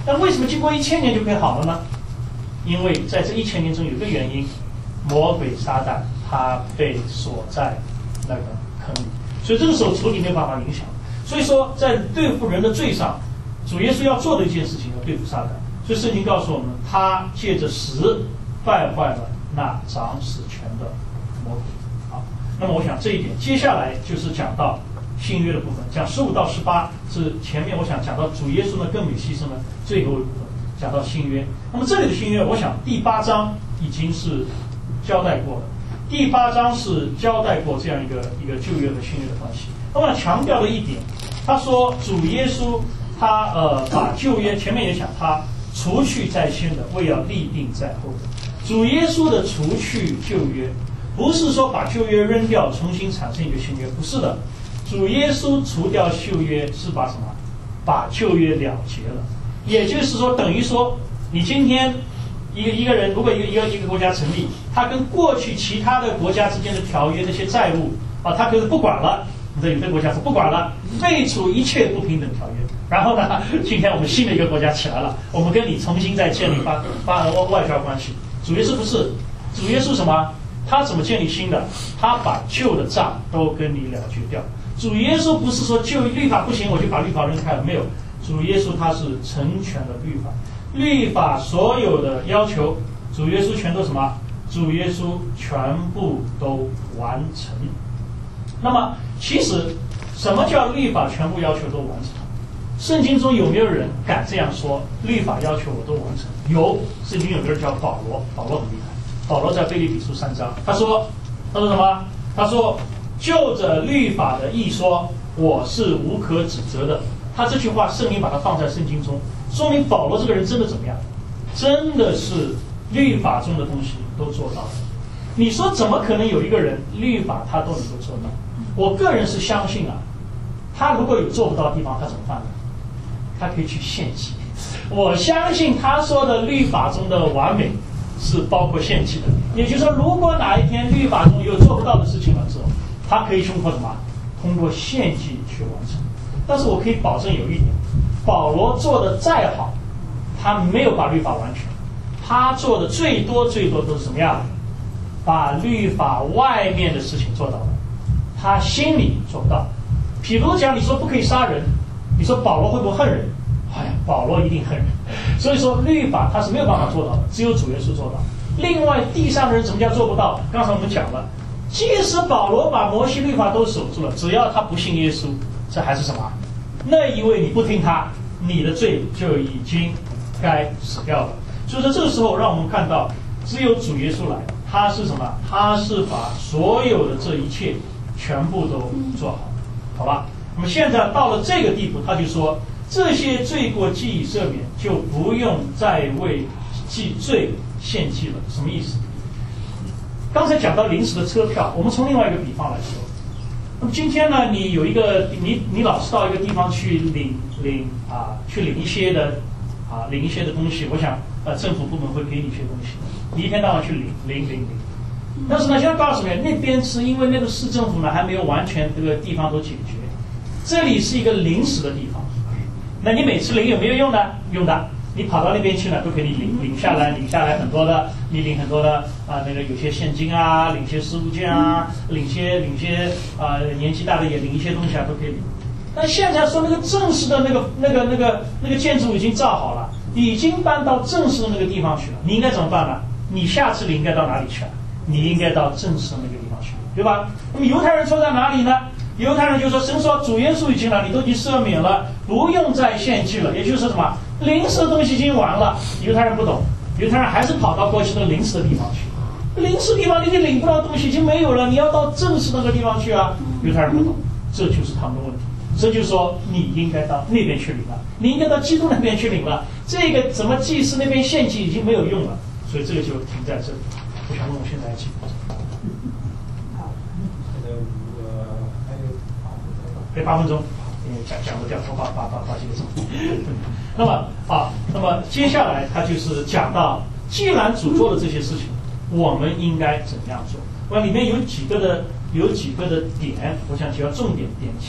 但为什么经过一千年就可以好了呢？因为在这一千年中有一个原因，魔鬼撒旦他被锁在那个坑里，所以这个时候仇敌没有办法影响。所以说，在对付人的罪上，主耶稣要做的一件事情要对付撒旦。所以圣经告诉我们，他借着死败坏了那掌死权的魔鬼。好，那么我想这一点，接下来就是讲到新约的部分，讲十五到十八是前面我想讲到主耶稣呢更美牺牲的最后一部分，讲到新约。那么这里的新约，我想第八章已经是交代过了，第八章是交代过这样一个一个旧约和新约的关系。那么强调的一点，他说主耶稣他呃把旧约前面也讲他除去在先的，为要立定在后的。主耶稣的除去旧约，不是说把旧约扔掉，重新产生一个新约，不是的。主耶稣除掉旧约是把什么？把旧约了结了。也就是说，等于说，你今天一个一个人，如果一个一个一个国家成立，他跟过去其他的国家之间的条约那些债务啊，他可是不管了。有的国家是不管了，废除一切不平等条约。然后呢，今天我们新的一个国家起来了，我们跟你重新再建立发发外交关系。主耶稣不是，主耶稣什么？他怎么建立新的？他把旧的账都跟你了结掉。主耶稣不是说旧律法不行，我就把律法扔开了，没有。主耶稣他是成全了律法，律法所有的要求，主耶稣全都什么？主耶稣全部都完成。那么，其实什么叫律法全部要求都完成？圣经中有没有人敢这样说？律法要求我都完成？有，圣经有个人叫保罗，保罗很厉害。保罗在腓立比书三章，他说，他说什么？他说，就着律法的义说，我是无可指责的。他这句话，圣灵把它放在圣经中，说明保罗这个人真的怎么样？真的是律法中的东西都做到了。你说怎么可能有一个人律法他都能够做到？我个人是相信啊，他如果有做不到的地方，他怎么办呢？他可以去献祭。我相信他说的律法中的完美是包括献祭的。也就是说，如果哪一天律法中有做不到的事情了之后，他可以通过什么？通过献祭去完成。但是我可以保证有一点，保罗做的再好，他没有把律法完全，他做的最多最多都是什么样？把律法外面的事情做到了，他心里做不到。譬如讲，你说不可以杀人，你说保罗会不会恨人？哎呀，保罗一定恨人。所以说，律法他是没有办法做到的，只有主耶稣做到。另外，地上的人怎么叫做不到？刚才我们讲了，即使保罗把摩西律法都守住了，只要他不信耶稣，这还是什么？那一位你不听他，你的罪就已经该死掉了。所以说，这个时候让我们看到，只有主耶稣来。他是什么？他是把所有的这一切全部都做好，好吧？那么现在到了这个地步，他就说这些罪过既已赦免，就不用再为祭罪献祭了。什么意思？刚才讲到临时的车票，我们从另外一个比方来说，那么今天呢，你有一个你你老是到一个地方去领领啊，去领一些的啊，领一些的东西，我想呃，政府部门会给你一些东西。你一天到晚去领领领领，但是呢，现在告诉你，那边是因为那个市政府呢还没有完全这个地方都解决，这里是一个临时的地方。那你每次领有没有用呢？用的，你跑到那边去呢，都可以领领下来，领下来很多的，你领很多的啊，那个有些现金啊，领些食物券啊，领些领些啊，年纪大的也领一些东西啊，都可以领。但现在说那个正式的那个那个那个那个建筑已经造好了，已经搬到正式的那个地方去了，你应该怎么办呢？你下次你应该到哪里去啊？你应该到正式的那个地方去，对吧？那么犹太人说在哪里呢？犹太人就说神说主耶稣已经来，你都已经赦免了，不用再献祭了。也就是什么？临时的东西已经完了。犹太人不懂，犹太人还是跑到过去那个临时的地方去。临时地方你领不到东西已经没有了，你要到正式那个地方去啊。犹太人不懂，这就是他们的问题。这就是说你应该到那边去领了，你应该到基督那边去领了。这个怎么祭司那边献祭已经没有用了。所以这个就停在这里。我想问我现在几分钟？好，现在我还有还有八分钟，因为讲讲不掉，我把把把把这个走。那么啊，那么接下来他就是讲到，既然主做了这些事情，我们应该怎样做？我里面有几个的有几个的点，我想只要重点点一下。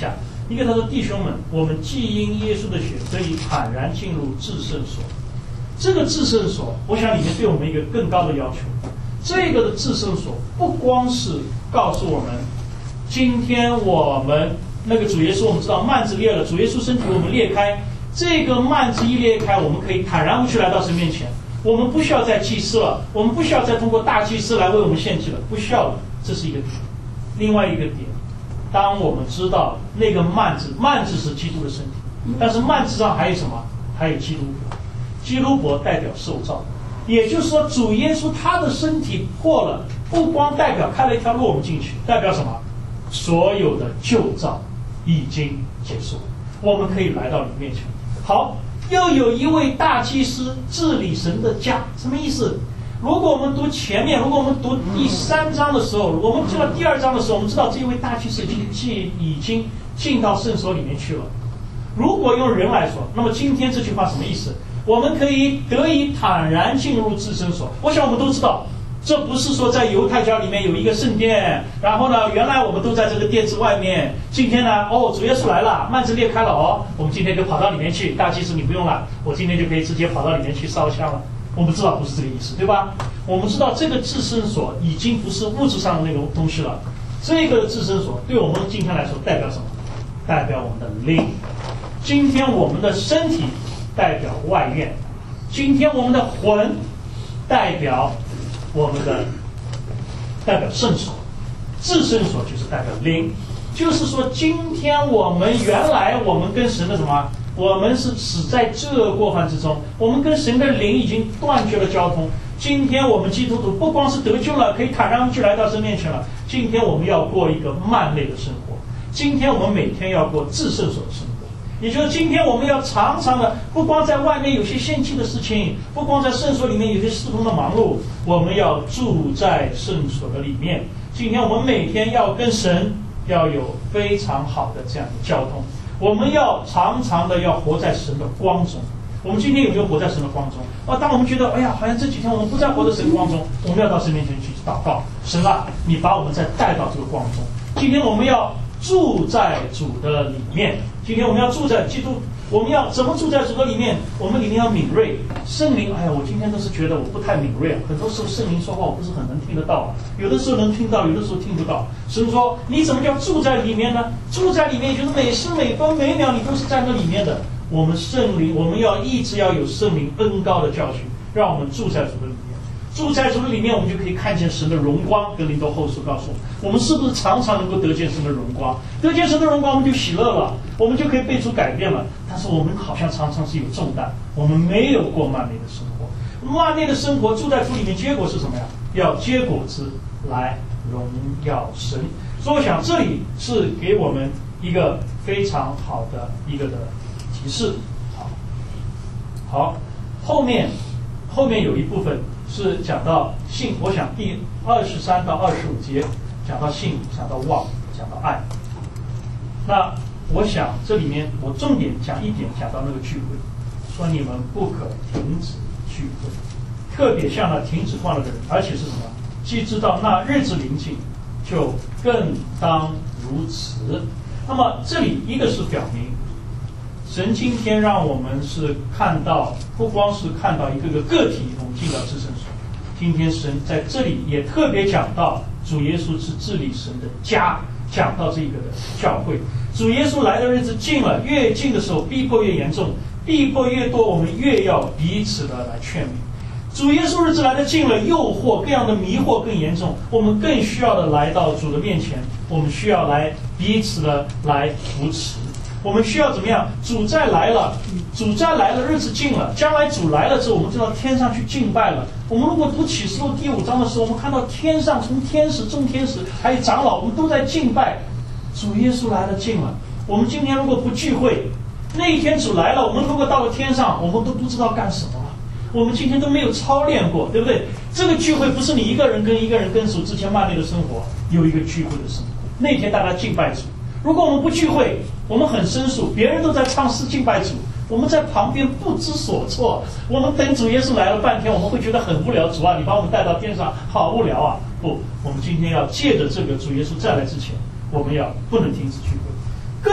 一个他说弟兄们，我们既因耶稣的血得以坦然进入至圣所。这个至圣所，我想里面对我们一个更高的要求。这个的至圣所不光是告诉我们，今天我们那个主耶稣，我们知道幔子裂了，主耶稣身体我们裂开，这个幔子一裂开，我们可以坦然无惧来到神面前。我们不需要再祭司了，我们不需要再通过大祭司来为我们献祭了，不需要了。这是一个点。另外一个点，当我们知道那个幔子，幔子是基督的身体，但是幔子上还有什么？还有基督伯，基督伯代表受造。也就是说，主耶稣他的身体破了，不光代表开了一条路我们进去，代表什么？所有的旧造已经结束，我们可以来到你面前。好，又有一位大祭司治理神的家，什么意思？如果我们读前面，如果我们读第三章的时候，我们知道第二章的时候，我们知道这位大祭司已经进已经进到圣所里面去了。如果用人来说，那么今天这句话什么意思？我们可以得以坦然进入至圣所。我想我们都知道，这不是说在犹太教里面有一个圣殿，然后呢，原来我们都在这个殿子外面，今天呢，哦，主耶稣来了，幔子裂开了哦，我们今天就跑到里面去，大祭司你不用了，我今天就可以直接跑到里面去烧香了。我们知道不是这个意思，对吧？我们知道这个至圣所已经不是物质上的那个东西了，这个至圣所对我们今天来说代表什么？代表我们的灵。今天我们的身体代表外院，今天我们的魂代表我们的代表圣所，至圣所就是代表灵。就是说，今天我们原来我们跟神的什么？我们是死在这个过犯之中，我们跟神的灵已经断绝了交通。今天我们基督徒不光是得救了，可以坦然无惧来到神面前了。今天我们要过一个幔内的生活，今天我们每天要过至圣所的生活。也就是今天我们要常常的，不光在外面有些献祭的事情，不光在圣所里面有些侍奉的忙碌，我们要住在圣所的里面。今天我们每天要跟神要有非常好的这样的交通，我们要常常的要活在神的光中。我们今天有没有活在神的光中？啊，当我们觉得哎呀，好像这几天我们不再活在神的光中，我们要到神面前去祷告，神啊，你把我们再带到这个光中。今天我们要住在主的里面，今天我们要住在基督，我们要怎么住在主的里面？我们里面要敏锐，圣灵。哎呀，我今天都是觉得我不太敏锐，很多时候圣灵说话我不是很能听得到，有的时候能听到，有的时候听不到。神说，你怎么叫住在里面呢？住在里面就是每时每分每秒你都是在那里面的。我们圣灵，我们要一直要有圣灵恩膏的教训，让我们住在主的里面。住在主的里面，我们就可以看见神的荣光。跟林多后书告诉我们，我们是不是常常能够得见神的荣光？得见神的荣光，我们就喜乐了，我们就可以被主改变了。但是我们好像常常是有重担，我们没有过幔内的生活。幔内的生活，住在主里面，结果是什么呀？要结果子来荣耀神。所以我想这里是给我们一个非常好的一个的提示。好，好，后面后面有一部分是讲到信，我想第二十三到二十五节讲到信，讲到望，讲到爱。那我想这里面我重点讲一点，讲到那个聚会，说你们不可停止聚会，特别像那停止惯了的人，而且是什么？既知道那日子临近，就更当如此。那么这里一个是表明，神今天让我们是看到，不光是看到一个个个体，我们进到至圣所。今天神在这里也特别讲到，主耶稣是治理神的家，讲到这个的教会。主耶稣来的日子近了，越近的时候逼迫越严重，逼迫越多，我们越要彼此的来劝勉。主耶稣日子来的近了，诱惑各样的迷惑更严重，我们更需要的来到主的面前，我们需要来彼此的来扶持。我们需要怎么样？主再来了，主再来了，日子近了，将来主来了之后，我们就到天上去敬拜了。我们如果读启示录第五章的时候，我们看到天上从天使、众天使还有长老，我们都在敬拜。主耶稣来了近了，我们今天如果不聚会，那一天主来了，我们如果到了天上，我们都不知道干什么了。我们今天都没有操练过，对不对？这个聚会不是你一个人跟一个人跟主之前幔内的生活，有一个聚会的生活。那天大家敬拜主。如果我们不聚会，我们很生疏，别人都在唱诗敬拜主，我们在旁边不知所措。我们等主耶稣来了半天，我们会觉得很无聊。主啊，你把我们带到天上，好无聊啊！不，我们今天要借着这个主耶稣再来之前，我们要不能停止聚会，更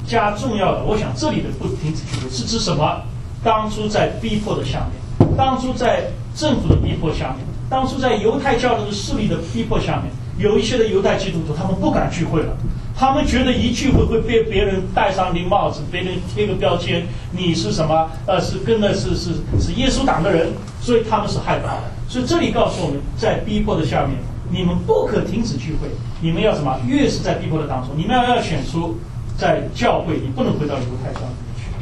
加重要的，我想这里的不停止聚会是指什么？当初在逼迫的下面，当初在政府的逼迫下面，当初在犹太教的势力的逼迫下面，有一些的犹太基督徒他们不敢聚会了，他们觉得一聚会会被别人戴上顶帽子，别人贴个标签，你是什么？呃，是跟的是是是耶稣党的人，所以他们是害怕的。所以这里告诉我们，在逼迫的下面，你们不可停止聚会，你们要什么？越是在逼迫的当中，你们要要选出在教会，你不能回到犹太教里面去。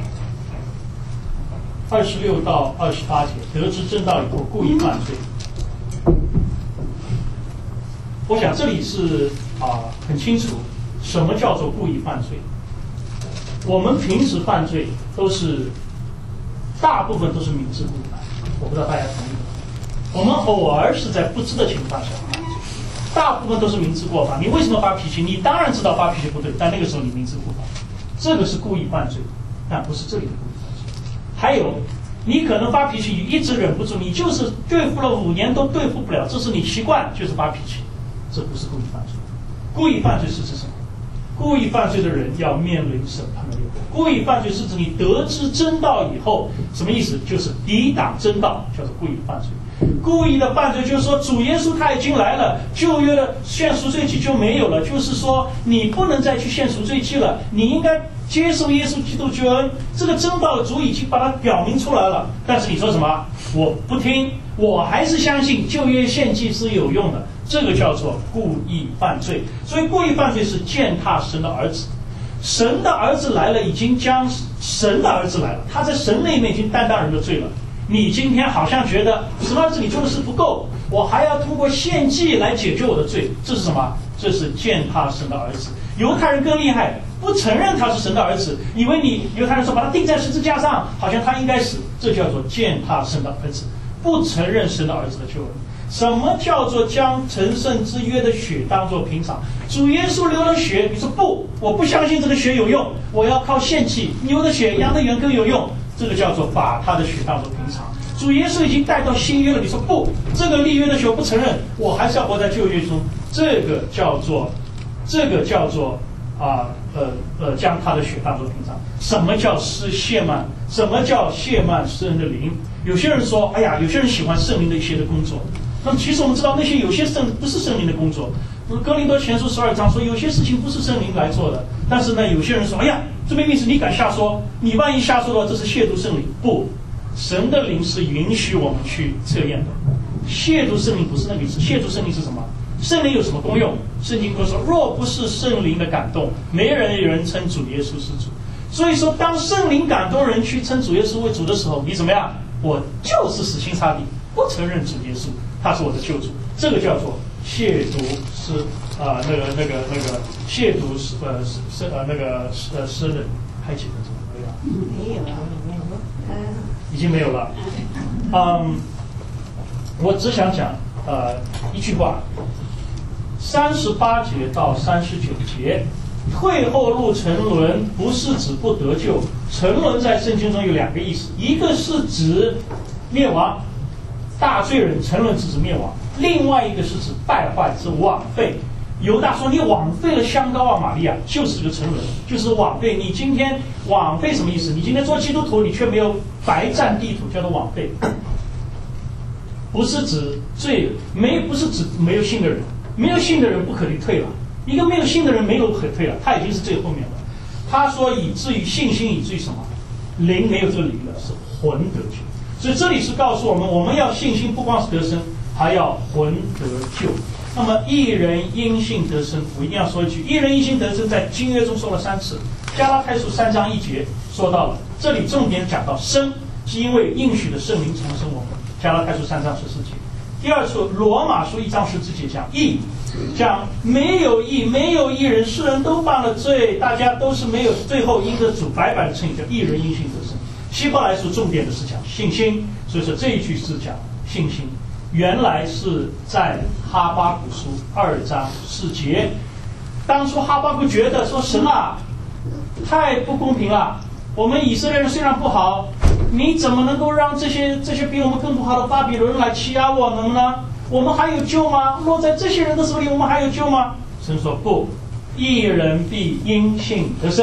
二十六到二十八节，得知真道以后故意犯罪。我想这里是啊、呃、很清楚，什么叫做故意犯罪。我们平时犯罪都是大部分都是明知故犯，我不知道大家同意吗？我们偶尔是在不知的情况下犯罪，大部分都是明知过犯。你为什么发脾气？你当然知道发脾气不对，但那个时候你明知故犯，这个是故意犯罪，但不是这里的故意犯罪。还有，你可能发脾气，你一直忍不住，你就是对付了五年都对付不了，这是你习惯，就是发脾气，这不是故意犯罪。故意犯罪是指什么？故意犯罪的人要面临审判的诱惑。故意犯罪是指你得知真道以后，什么意思？就是抵挡真道，叫做故意犯罪。故意的犯罪就是说，主耶稣他已经来了，旧约的献赎罪祭就没有了，就是说你不能再去献赎罪祭了，你应该接受耶稣基督救恩。这个真道主已经把它表明出来了，但是你说什么？我不听，我还是相信旧约献祭是有用的，这个叫做故意犯罪。所以故意犯罪是践踏神的儿子。神的儿子来了，已经将神的儿子来了，他在神那面已经担当人的罪了。你今天好像觉得神儿子你做的事不够，我还要通过献祭来解决我的罪，这是什么？这是践踏神的儿子。犹太人更厉害，不承认他是神的儿子，以为你犹太人说把他钉在十字架上，好像他应该死，这叫做践踏神的儿子，不承认神的儿子的救恩。什么叫做将成圣之约的血当作平常？主耶稣流了血，你说不，我不相信这个血有用，我要靠献祭，牛的血、羊的血更有用，这个叫做把他的血当作平常。主耶稣已经带到新约了，你说不，这个立约的血我不承认，我还是要活在旧约中，这个叫做，这个叫做啊呃呃将他的血当作平常。什么叫施亵慢？什么叫亵慢诗人的灵？有些人说，哎呀，有些人喜欢圣灵的一些的工作。那么其实我们知道，那些有些圣不是圣灵的工作。哥林多前书十二章说，有些事情不是圣灵来做的。但是呢，有些人说，哎呀，这没意思，你敢瞎说？你万一瞎说的话，这是亵渎圣灵。不，神的灵是允许我们去测验的。亵渎圣灵不是那个意思。亵渎圣灵是什么？圣灵有什么功用？圣经说，若不是圣灵的感动，没人有人称主耶稣是主。所以说，当圣灵感动人去称主耶稣为主的时候，你怎么样？我就是死心塌地，不承认主耶稣，他是我的救主。这个叫做亵渎是啊、呃，那个那个那个亵渎是呃是呃那个呃诗人，还记得这个没有？ 没有了，没有了，嗯， 已经没有了。嗯，我只想讲呃一句话，三十八节到三十九节。退后路沉沦不是指不得救，沉沦在圣经中有两个意思，一个是指灭亡，大罪人沉沦是指灭亡；另外一个是指败坏，是枉费。犹大说：“你枉费了香膏啊，玛利亚，就是这个沉沦，就是枉费。你今天枉费什么意思？你今天做基督徒，你却没有白占地土，叫做枉费。不是指罪，没不是指没有信的人，没有信的人不可能退了。”一个没有信的人没有可退了，他已经是最后面了。他说以至于信心，以至于什么？灵没有这个灵了，是魂得救。所以这里是告诉我们，我们要信心，不光是得生，还要魂得救。那么一人因信得生，我一定要说一句，一人因信得生在新约中说了三次。加拉太书三章一节说到了，这里重点讲到生，是因为应许的圣灵重生我们。加拉太书三章十四节。第二处罗马书一章十四节讲义。讲没有义，没有义人，世人都犯了罪，大家都是没有，最后因着主白白的称义，叫义人因信得生。希伯来书重点的是讲信心，所以说这一句是讲信心。原来是在哈巴谷书二章四节，当初哈巴谷觉得说神啊，太不公平了，我们以色列人虽然不好，你怎么能够让这些这些比我们更不好的巴比伦人来欺压我们呢？我们还有救吗？落在这些人的手里，我们还有救吗？神说不，一人必因信得生。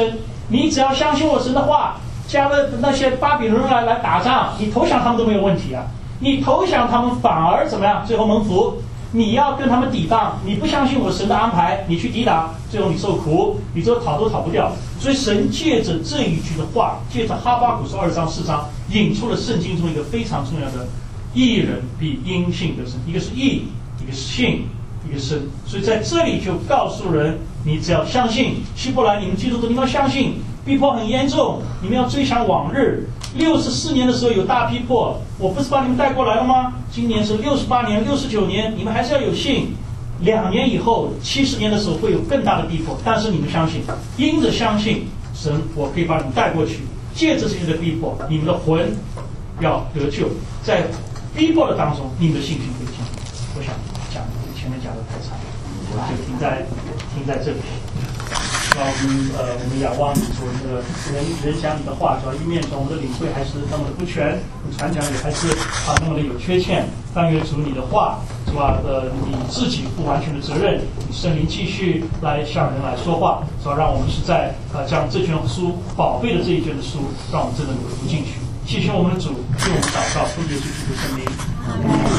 你只要相信我神的话，加了那些巴比伦人来来打仗，你投降他们都没有问题啊。你投降他们反而怎么样？最后蒙福。你要跟他们抵挡，你不相信我神的安排，你去抵挡，最后你受苦，你最后逃都逃不掉。所以神借着这一句的话，借着哈巴谷书二章四章，引出了圣经中一个非常重要的义人比因信得生，一个是义，一个是信，一个生。所以在这里就告诉人，你只要相信，希伯来你们基督徒，你们要相信，逼迫很严重，你们要追想往日。六十四年的时候有大逼迫，我不是把你们带过来了吗？今年是六十八年、六十九年，你们还是要有信。两年以后，七十年的时候会有更大的逼迫，但是你们相信，因着相信神，我可以把你们带过去。借着这些的逼迫，你们的魂要得救，在逼迫的当中，你们的信心会进步。我想讲前面讲的太长，我就停在停在这里。那我们呃，我们仰望主这个人人讲你的话，主要一面从我们的领会还是那么的不全，传讲也还是啊那么的有缺陷。但愿主你的话是吧？呃，你自己负完全的责任，你圣灵继续来向人来说话，是吧？让我们是在呃将这卷书宝贝的这一卷的书，让我们真的读进去。谢谢我们的主，替我们祷告，奉耶稣基督的圣名。